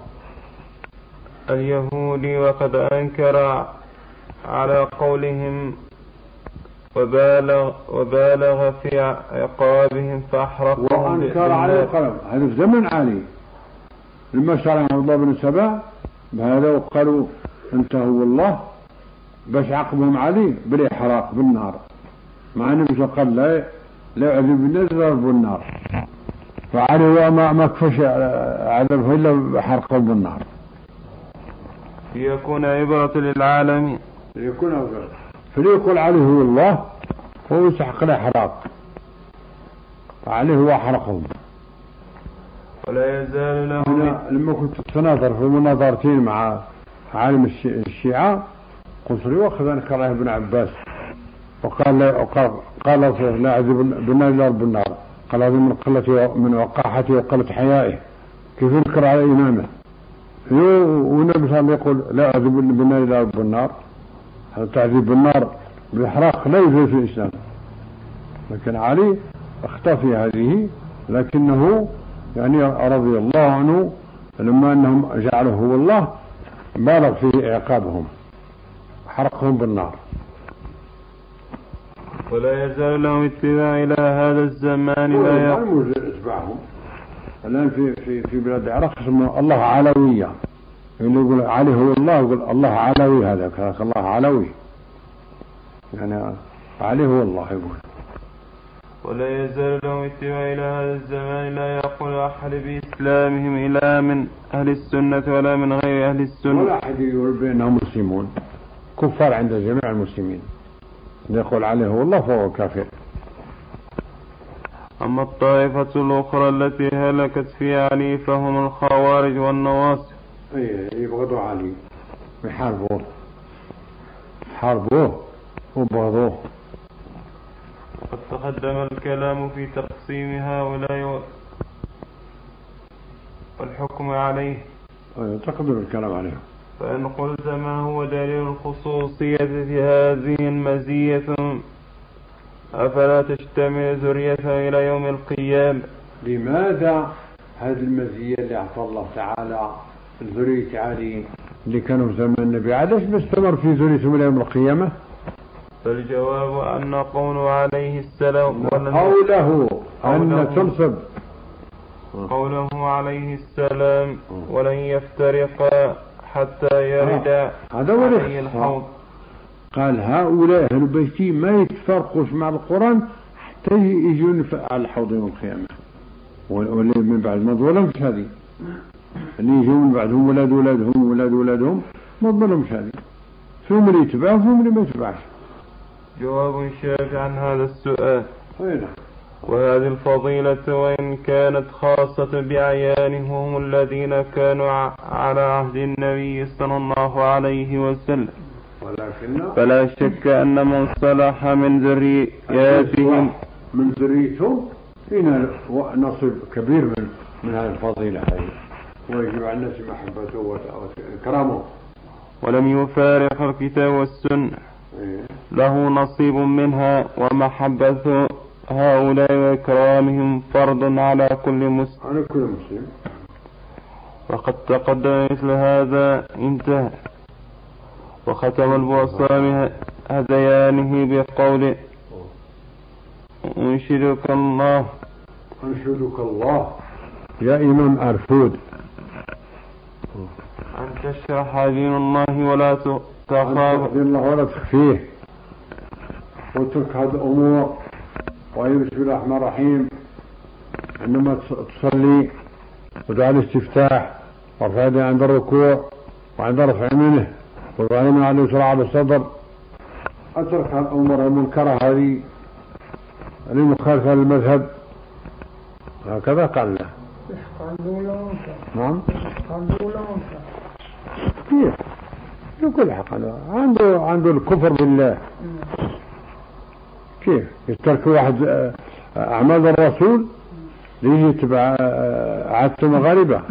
S2: اليهودي. وقد أنكر على قولهم وبالغ, وبالغ في عقابهم فأحرقهم.
S1: وأنكر على القلم هذا في زمن علي لما شرع عبد الله بن سبأ بهذا وقالوا انت هو الله، باش عقبهم علي بالإحراق بالنار، مع أنه قال لا لا يعذب بالناس يضرب بالنار، فعلي هو ما ما كفش عذبه إلا حرقه بالنار.
S2: ليكون عبرة للعالمين،
S1: ليكون عبرة، فليقول عليه هو الله هو يسحق الإحراق، فعليه هو حرقهم.
S2: ولا يزال له.
S1: لما كنت أتناظر في مناظرتين مع عالم الشيعة قلت له واخذ أنا كراه ابن عباس وقال لا وقال قال لا عذب بالنار إلا رب النار، قال هذا من قلة من وقاحته وقلة حيائه، كيف ينكر على إمامه؟ والنبي صلى الله عليه وسلم يقول لا عذب بالنار إلا رب النار. هذا تعذيب بالنار بالإحراق لا يوجد في الإسلام، لكن علي اختفي هذه، لكنه يعني رضي الله عنه لما أنهم جعله هو الله بالغ في عقابهم حرقهم بالنار.
S2: ولا يزال لهم اتباع إلى هذا الزمان لا
S1: يقوم اتباعهم. الآن في في في بلاد العراق اسمه الله علوية، اللي يقول عليه هو الله يقول الله علوي، هذا كذاك الله علوي يعني عليه هو الله يقول.
S2: ولا يزال لهم اتباع إلى هذا الزمان لا يقول أحد بإسلامهم إلا من أهل السنة ولا من غير أهل السنة،
S1: ولا أحد يقول بأنهم مسلمون، كفار عند جميع المسلمين، يقول عليه هو الله فهو كافر.
S2: أما الطائفة الأخرى التي هلكت في علي فهم الخوارج والنواصب.
S1: أي يبغضوا علي يحاربوه حاربوه وبغضوه.
S2: قد تقدم الكلام في تقسيم هؤلاء والحكم عليه.
S1: تقدم الكلام عليه.
S2: فإن قلت ما هو دليل الخصوصية في هذه المزية أفلا تشتمل ذريتها إلى يوم القيامة؟
S1: لماذا هذه المزية اللي أعطى الله تعالى ذرية علي اللي كانوا في زمن النبي علاش مستمر في ذريتهم إلى يوم القيامة؟
S2: فالجواب أن قول عليه السلام
S1: قوله أن تنصب
S2: قوله عليه السلام ولن يفترقا حتى يرد عليه الحوض.
S1: قال هؤلاء أهل بيتي ما يتفرقوش مع القرآن حتى يجون على الحوض يوم القيامة. واللي من بعد ما ظلمش هذه اللي يجون من بعدهم ولاد ولادهم ولاد ولادهم ما ظلمش هذه، فيهم اللي يتبعه وفيهم اللي ما يتبعش.
S2: جواب شافي عن هذا السؤال. وهذه الفضيلة وإن كانت خاصة بأعيانهم وهم الذين كانوا على عهد النبي صلى الله عليه وسلم، فلا شك أن من صلح من ذرياتهم
S1: من ذريتهم فينا نصيب كبير من من هذه الفضيلة هذه، ويجب على الناس محبته وإكرامه.
S2: ولم يفارق الكتاب والسنة له نصيب منها، ومحبة هؤلاء وإكرامهم فرض على كل مسلم.
S1: على كل مسلم.
S2: وقد تقدم مثل هذا انتهى. وختم البوصام هذيانه بقول أنشدك الله
S1: أنشدك الله يا إمام أرفود
S2: أن تشرح دين الله ولا تخاف
S1: دين الله ولا تخفيه وترك هذه الأمور. وأي بسم الله الرحمن الرحيم عندما تصلي ودعاء الاستفتاح وارفع يديه عند الركوع وعند رفع يمينه والغالين على اليسرى على الصدر. أترك الأمور المنكرة هذه المخالفة للمذهب. هكذا قال له. نعم. كيف؟ يقول حق عنده عنده الكفر بالله. كيف يترك واحد أعمال الرسول ليجي يتبع عادة مغاربة؟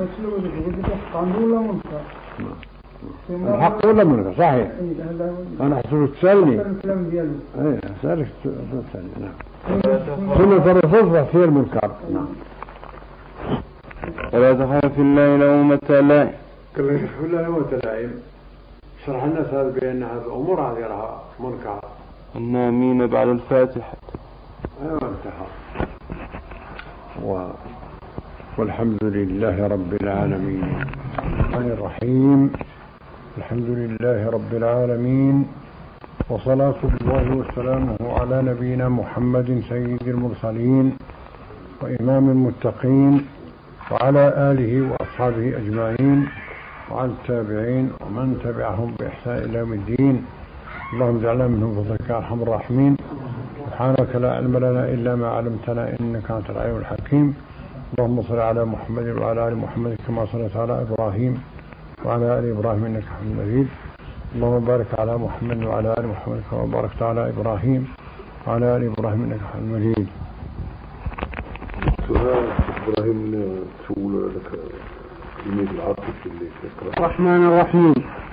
S1: الحق ولا منكر؟ صحيح. أنا أحسب تسألني. إيه أسألك تسألني. نعم. سنة الرسول فهي المنكر. نعم.
S2: ولا تخاف في الله لومة لائم.
S1: كما يخاف الله لومة لائم. شرح الناس هذا بأن هذه الأمور هذه لها منكر.
S2: النامين بعد الفاتحة.
S1: أيوة انتهى. و... والحمد لله رب العالمين الرحمن الرحيم. الحمد لله رب العالمين وصلاة الله وسلامه على نبينا محمد سيد المرسلين وإمام المتقين وعلى آله وأصحابه أجمعين وعلى التابعين ومن تبعهم بإحسان إلى يوم الدين. اللهم اجعلنا منهم فضلك يا أرحم الراحمين. سبحانك لا علم لنا إلا ما علمتنا إنك أنت العليم الحكيم. اللهم صل على محمد وعلى آل محمد كما صليت على إبراهيم وعلى آل إبراهيم إنك حميد مجيد. اللهم بارك على محمد وعلى آل محمد كما باركت على إبراهيم وعلى آل إبراهيم إنك حميد مجيد.
S5: سؤال إبراهيم تقول لك يميز العاطف اللي تقرأ.
S6: الرحمن الرحيم.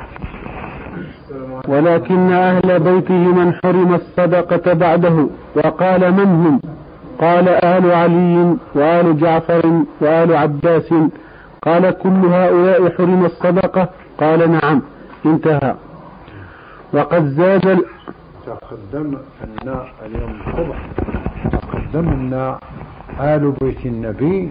S6: ولكن أهل بيته من حرم الصدقة بعده. وقال من هم؟ قال آل علي وآل جعفر وآل عباس. قال كل هؤلاء حرم الصدقة؟ قال نعم. انتهى. وقد زاد
S1: تقدم لنا اليوم الصبح تقدم لنا آل بيت النبي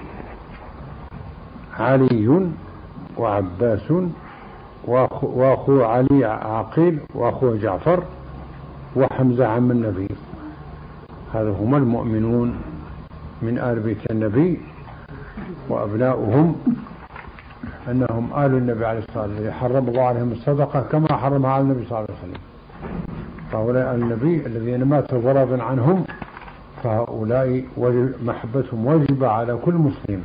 S1: علي وعباس وأخو, وأخو علي عقيل وأخوه جعفر وحمزة عم النبي. هذا هم المؤمنون من آل بيت النبي وأبناؤهم أنهم آل النبي عليه الصلاة والسلام حرم الله عليهم الصدقة كما حرمها على النبي صلى الله عليه وسلم. فهؤلاء النبي الذين ماتوا فرضا عنهم فهؤلاء محبتهم واجبة على كل مسلم.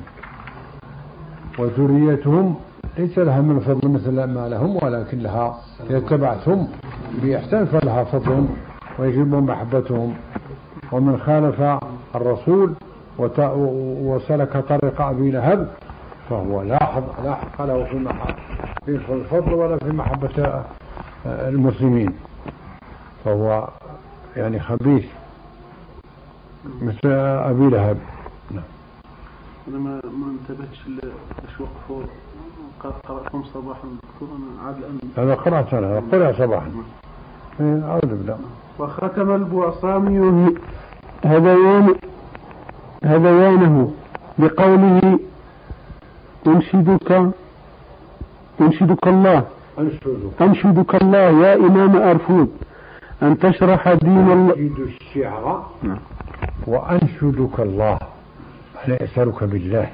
S1: وذريتهم ليس لها من فضل مثل ما لهم ولكن لها إذا اتبعتهم بإحسان فلها فضل ويجب محبتهم. ومن خالف الرسول وسلك طريق أبي لهب فهو لا حق لا حق له في الفضل ولا في محبة المسلمين، فهو يعني خبيث مثل أبي لهب.
S3: أنا ما ما انتبهتش ليش وقفوا قرأتهم صباحا دكتور. أنا عاد الآن
S1: هذا قرأت أنا قرأ صباحا. أعوذ بالله.
S6: وختم البعصامي هذيان هذيانه بقوله أنشدك أنشدك الله
S1: أنشدك
S6: أنشدك الله يا إمام أرفود أن تشرح دين الله.
S1: أنشد الشعر وأنشدك الله، أنا أسألك بالله.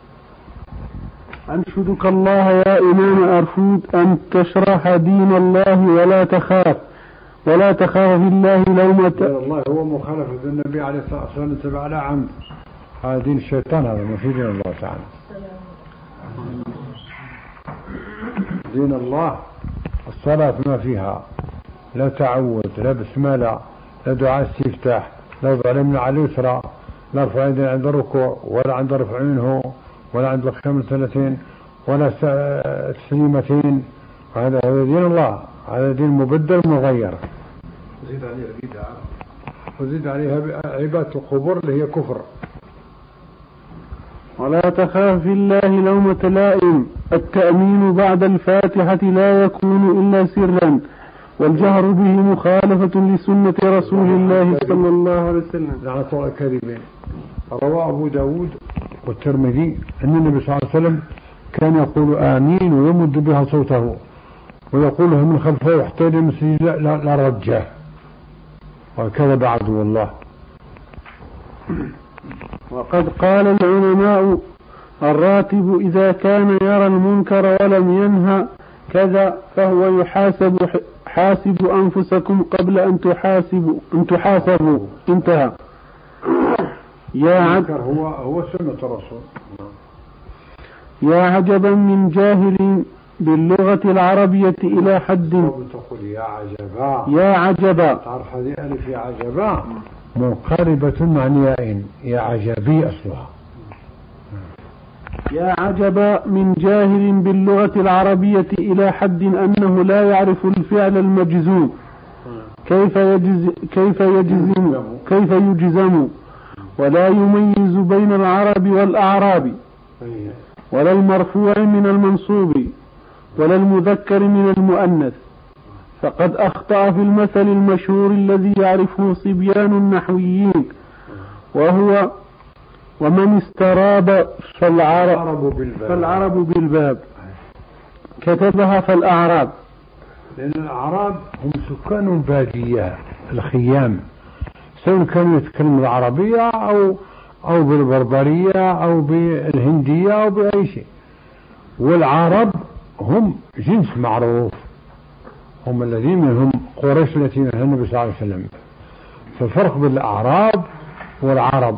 S6: أنشدك الله يا إمام أرفود أن تشرح دين الله ولا تخاف ولا تخاف في الله لومة.
S1: الله هو مخالفة النبي عليه الصلاة والسلام تبع على عمد، هذا دين الشيطان، هذا ما في دين الله تعالى. دين الله الصلاة ما فيها لا تعود، لا بسملة، لا دعاء استفتاح، لا ضع اليمنى على اليسرى، لا رفع يدين عند الركوع، ولا عند رفع منه، ولا عند الخمس سنتين، ولا تسليمتين. هذا هذا دين الله، هذا دين مبدل مغير.
S5: زيد عليها بدعة
S1: وزيد عليها عبادة القبور اللي هي كفر.
S6: ولا تخاف في الله لومة لائم. التأمين بعد الفاتحة لا يكون إلا سرا، والجهر به مخالفة لسنة رسول الله صلى الله عليه وسلم.
S1: لعنة الله الكاذبين. روى أبو داود والترمذي أن النبي صلى الله عليه وسلم كان يقول آمين ويمد بها صوته ويقولها من خلفه يحتاج المسجد لا رجاه، وكذب عدو الله.
S6: وقد قال العلماء الراتب إذا كان يرى المنكر ولم ينهى كذا فهو يحاسب حاسب أنفسكم قبل أن تحاسبوا أن تحاسبوا. انتهى. يا عجب
S1: هو هو سنة الرسول.
S6: يا عجبا من جاهل باللغة العربية إلى حد.
S1: تقول يا عجبا.
S6: يا عجبا.
S1: تعرف هذه ألف يا عجبا منقلبة عن ياء، يا عجبي أصلها.
S6: يا عجبا من جاهل باللغة العربية إلى حد أنه لا يعرف الفعل المجزوم كيف يجز كيف يجزم كيف يجزم ولا يميز بين العرب والأعراب، ولا المرفوع من المنصوب، ولا المذكر من المؤنث، فقد أخطأ في المثل المشهور الذي يعرفه صبيان النحويين، وهو ومن استراب فالعرب بالباب, فالعرب بالباب كتبها فالأعراب.
S1: لأن الأعراب هم سكان بادية الخيام، سواء كانوا يتكلموا العربية أو أو بالبربرية أو بالهندية أو بأي شيء. والعرب هم جنس معروف، هم الذين منهم قريش التي منها النبي صلى الله عليه وسلم. فالفرق بين الأعراب والعرب،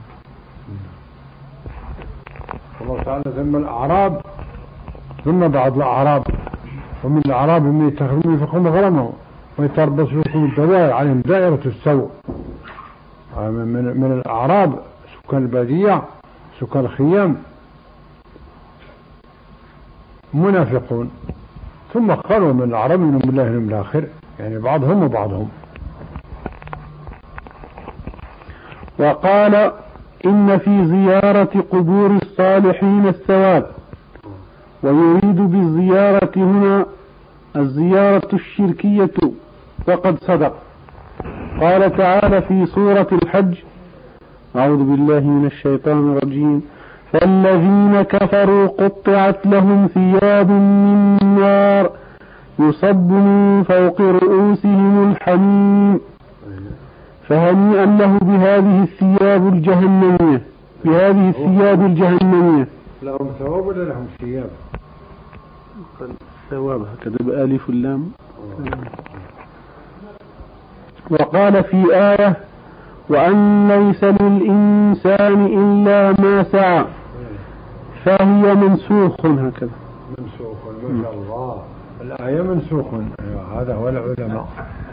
S1: الله تعالى ثم الأعراب ثم بعض الأعراب، ومن الأعراب من يتخذون يفقون غرمهم ويتربصوا لكم الدوائر عليهم دائرة السوء. من, من الأعراب سكان البادية سكان الخيام منافقون، ثم قالوا من العرب منهم بالله من الآخر، يعني بعضهم وبعضهم.
S6: وقال إن في زيارة قبور الصالحين الثواب، ويريد بالزيارة هنا الزيارة الشركية، وقد صدق. قال تعالى في سورة الحج: أعوذ بالله من الشيطان الرجيم: فالذين كفروا قطعت لهم ثياب من نار يصب من فوق رؤوسهم الحميم فهنيئا له بهذه الثياب الجهنمية بهذه الثياب الجهنمية.
S1: لهم ثواب ولا لهم ثياب؟
S6: ثواب هكذا بألف اللام. وقال في آية: وأن ليس للإنسان إلا ما سعى، فهي منسوخ هكذا.
S1: منسوخ ما شاء الله، الآية منسوخ. هذا هو العلماء،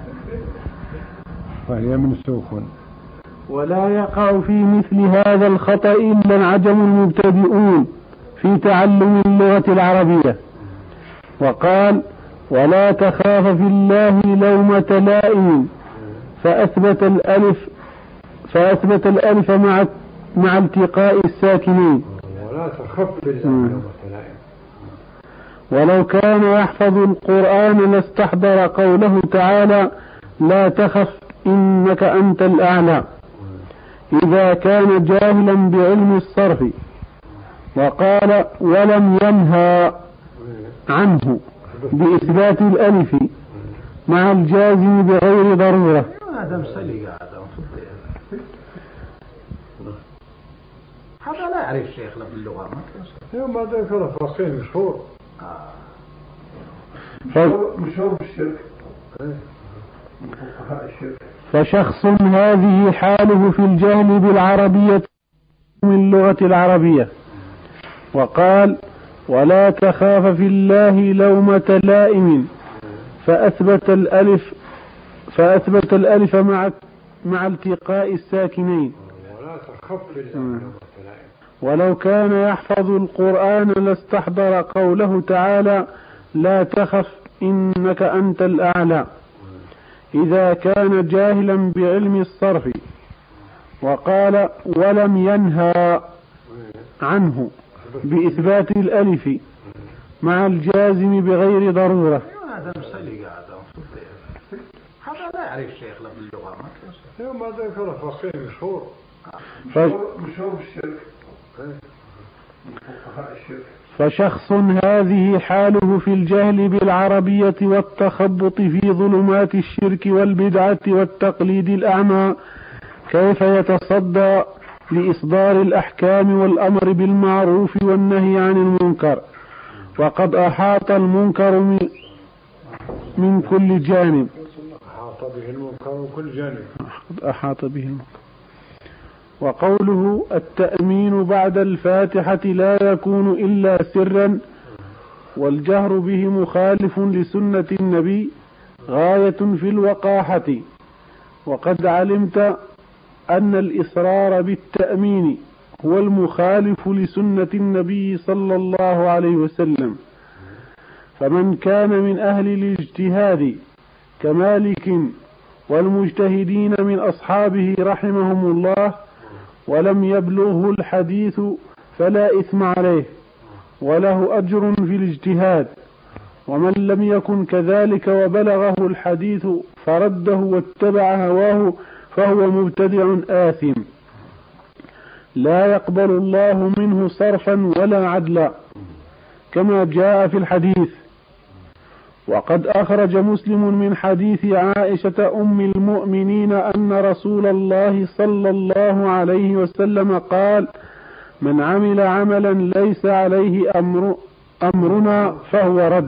S1: فهي منسوخ.
S6: ولا يقع في مثل هذا الخطأ إلا العجم المبتدئون في تعلم اللغة العربية. وقال: ولا تخاف في الله لومة لائم، فأثبت الألف فأثبت الألف مع مع التقاء الساكنين.
S1: ولا تخف في الله لومة لائم.
S6: ولو كان يحفظ القرآن لاستحضر قوله تعالى: لا تخف إنك أنت الأعلى، إذا كان جاهلا بعلم الصرف. وقال ولم ينهى عنه بإثبات الألف مع الجازم بغير ضرورة.
S4: هذا مسلي قاعد هذا لا يعرف الشيخ له باللغة
S1: يوم هذا يكون فقيه مشهور مشهور بالشرك.
S6: فشخص هذه حاله في الجهل بالعربية من اللغة العربية. وقال ولا تخاف في الله لومة لائم فأثبت الألف فأثبت الألف مع مع التقاء الساكنين.
S1: ولا تخف في الله.
S6: ولو كان يحفظ القرآن لاستحضر قوله تعالى لا تخف إنك أنت الأعلى إذا كان جاهلا بعلم الصرف. وقال ولم ينهى عنه بإثبات الألف مع الجازم بغير ضرورة.
S4: هذا مسلي قاعد هذا لا يعرف الشيخ له باللغة
S1: يوم هذا يكون فقيه مشهور مشهور بالشرك.
S6: فشخص هذه حاله في الجهل بالعربية والتخبط في ظلمات الشرك والبدعة والتقليد الأعمى كيف يتصدى لإصدار الأحكام والأمر بالمعروف والنهي عن المنكر وقد أحاط المنكر من, من كل جانب.
S1: أحاط به المنكر من كل جانب.
S6: أحاط به المنكر. وقوله التأمين بعد الفاتحة لا يكون إلا سرا والجهر به مخالف لسنة النبي غاية في الوقاحة. وقد علمت أن الإصرار بالتأمين هو المخالف لسنة النبي صلى الله عليه وسلم. فمن كان من أهل الاجتهاد كمالك والمجتهدين من أصحابه رحمهم الله ولم يبلغه الحديث فلا إثم عليه وله أجر في الاجتهاد. ومن لم يكن كذلك وبلغه الحديث فرده واتبع هواه فهو مبتدع آثم لا يقبل الله منه صرفا ولا عدلا كما جاء في الحديث. وقد أخرج مسلم من حديث عائشة أم المؤمنين أن رسول الله صلى الله عليه وسلم قال من عمل عملا ليس عليه أمر أمرنا فهو رد.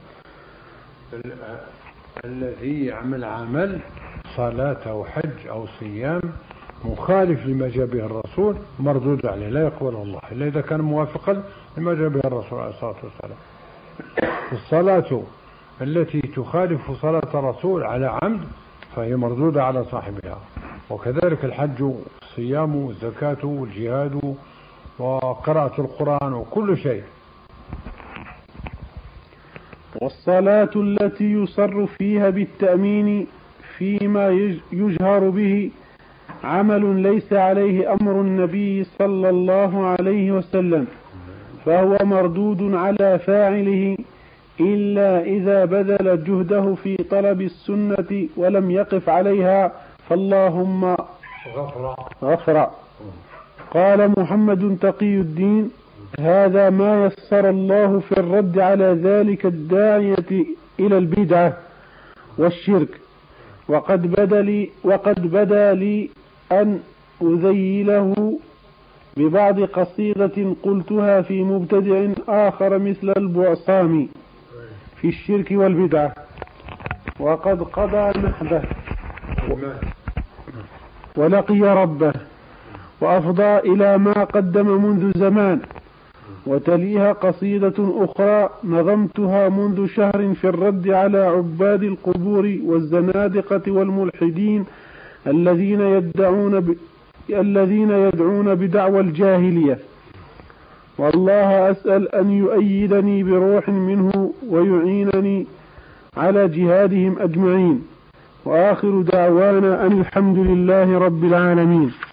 S1: الذي يعمل عمل صلاة أو حج أو صيام مخالف لما جاء به الرسول مردود عليه لا يقبله الله إلا إذا كان موافقا لما جاء به الرسول عليه الصلاة والسلام. الصلاة التي تخالف صلاة الرسول على عمد فهي مردودة على صاحبها. وكذلك الحج والصيام والزكاة والجهاد وقراءة القرآن وكل شيء.
S6: والصلاة التي يصر فيها بالتأمين فيما يجهر به عمل ليس عليه أمر النبي صلى الله عليه وسلم فهو مردود على فاعله إلا إذا بذل جهده في طلب السنة ولم يقف عليها فاللهم غفرا. قال محمد تقي الدين هذا ما يسر الله في الرد على ذلك الداعية إلى البدعة والشرك. وقد بدا لي, وقد بدا لي أن أذيله ببعض قصيدة قلتها في مبتدع آخر مثل البعصامي في الشرك والبدعة. وقد قضى نحبه ولقي ربه وأفضى إلى ما قدم منذ زمان. وتليها قصيدة أخرى نظمتها منذ شهر في الرد على عباد القبور والزنادقة والملحدين الذين يدعون ب... الذين يدعون بدعوى الجاهلية. والله أسأل أن يؤيدني بروح منه ويعينني على جهادهم أجمعين. وآخر دعوانا أن الحمد لله رب العالمين.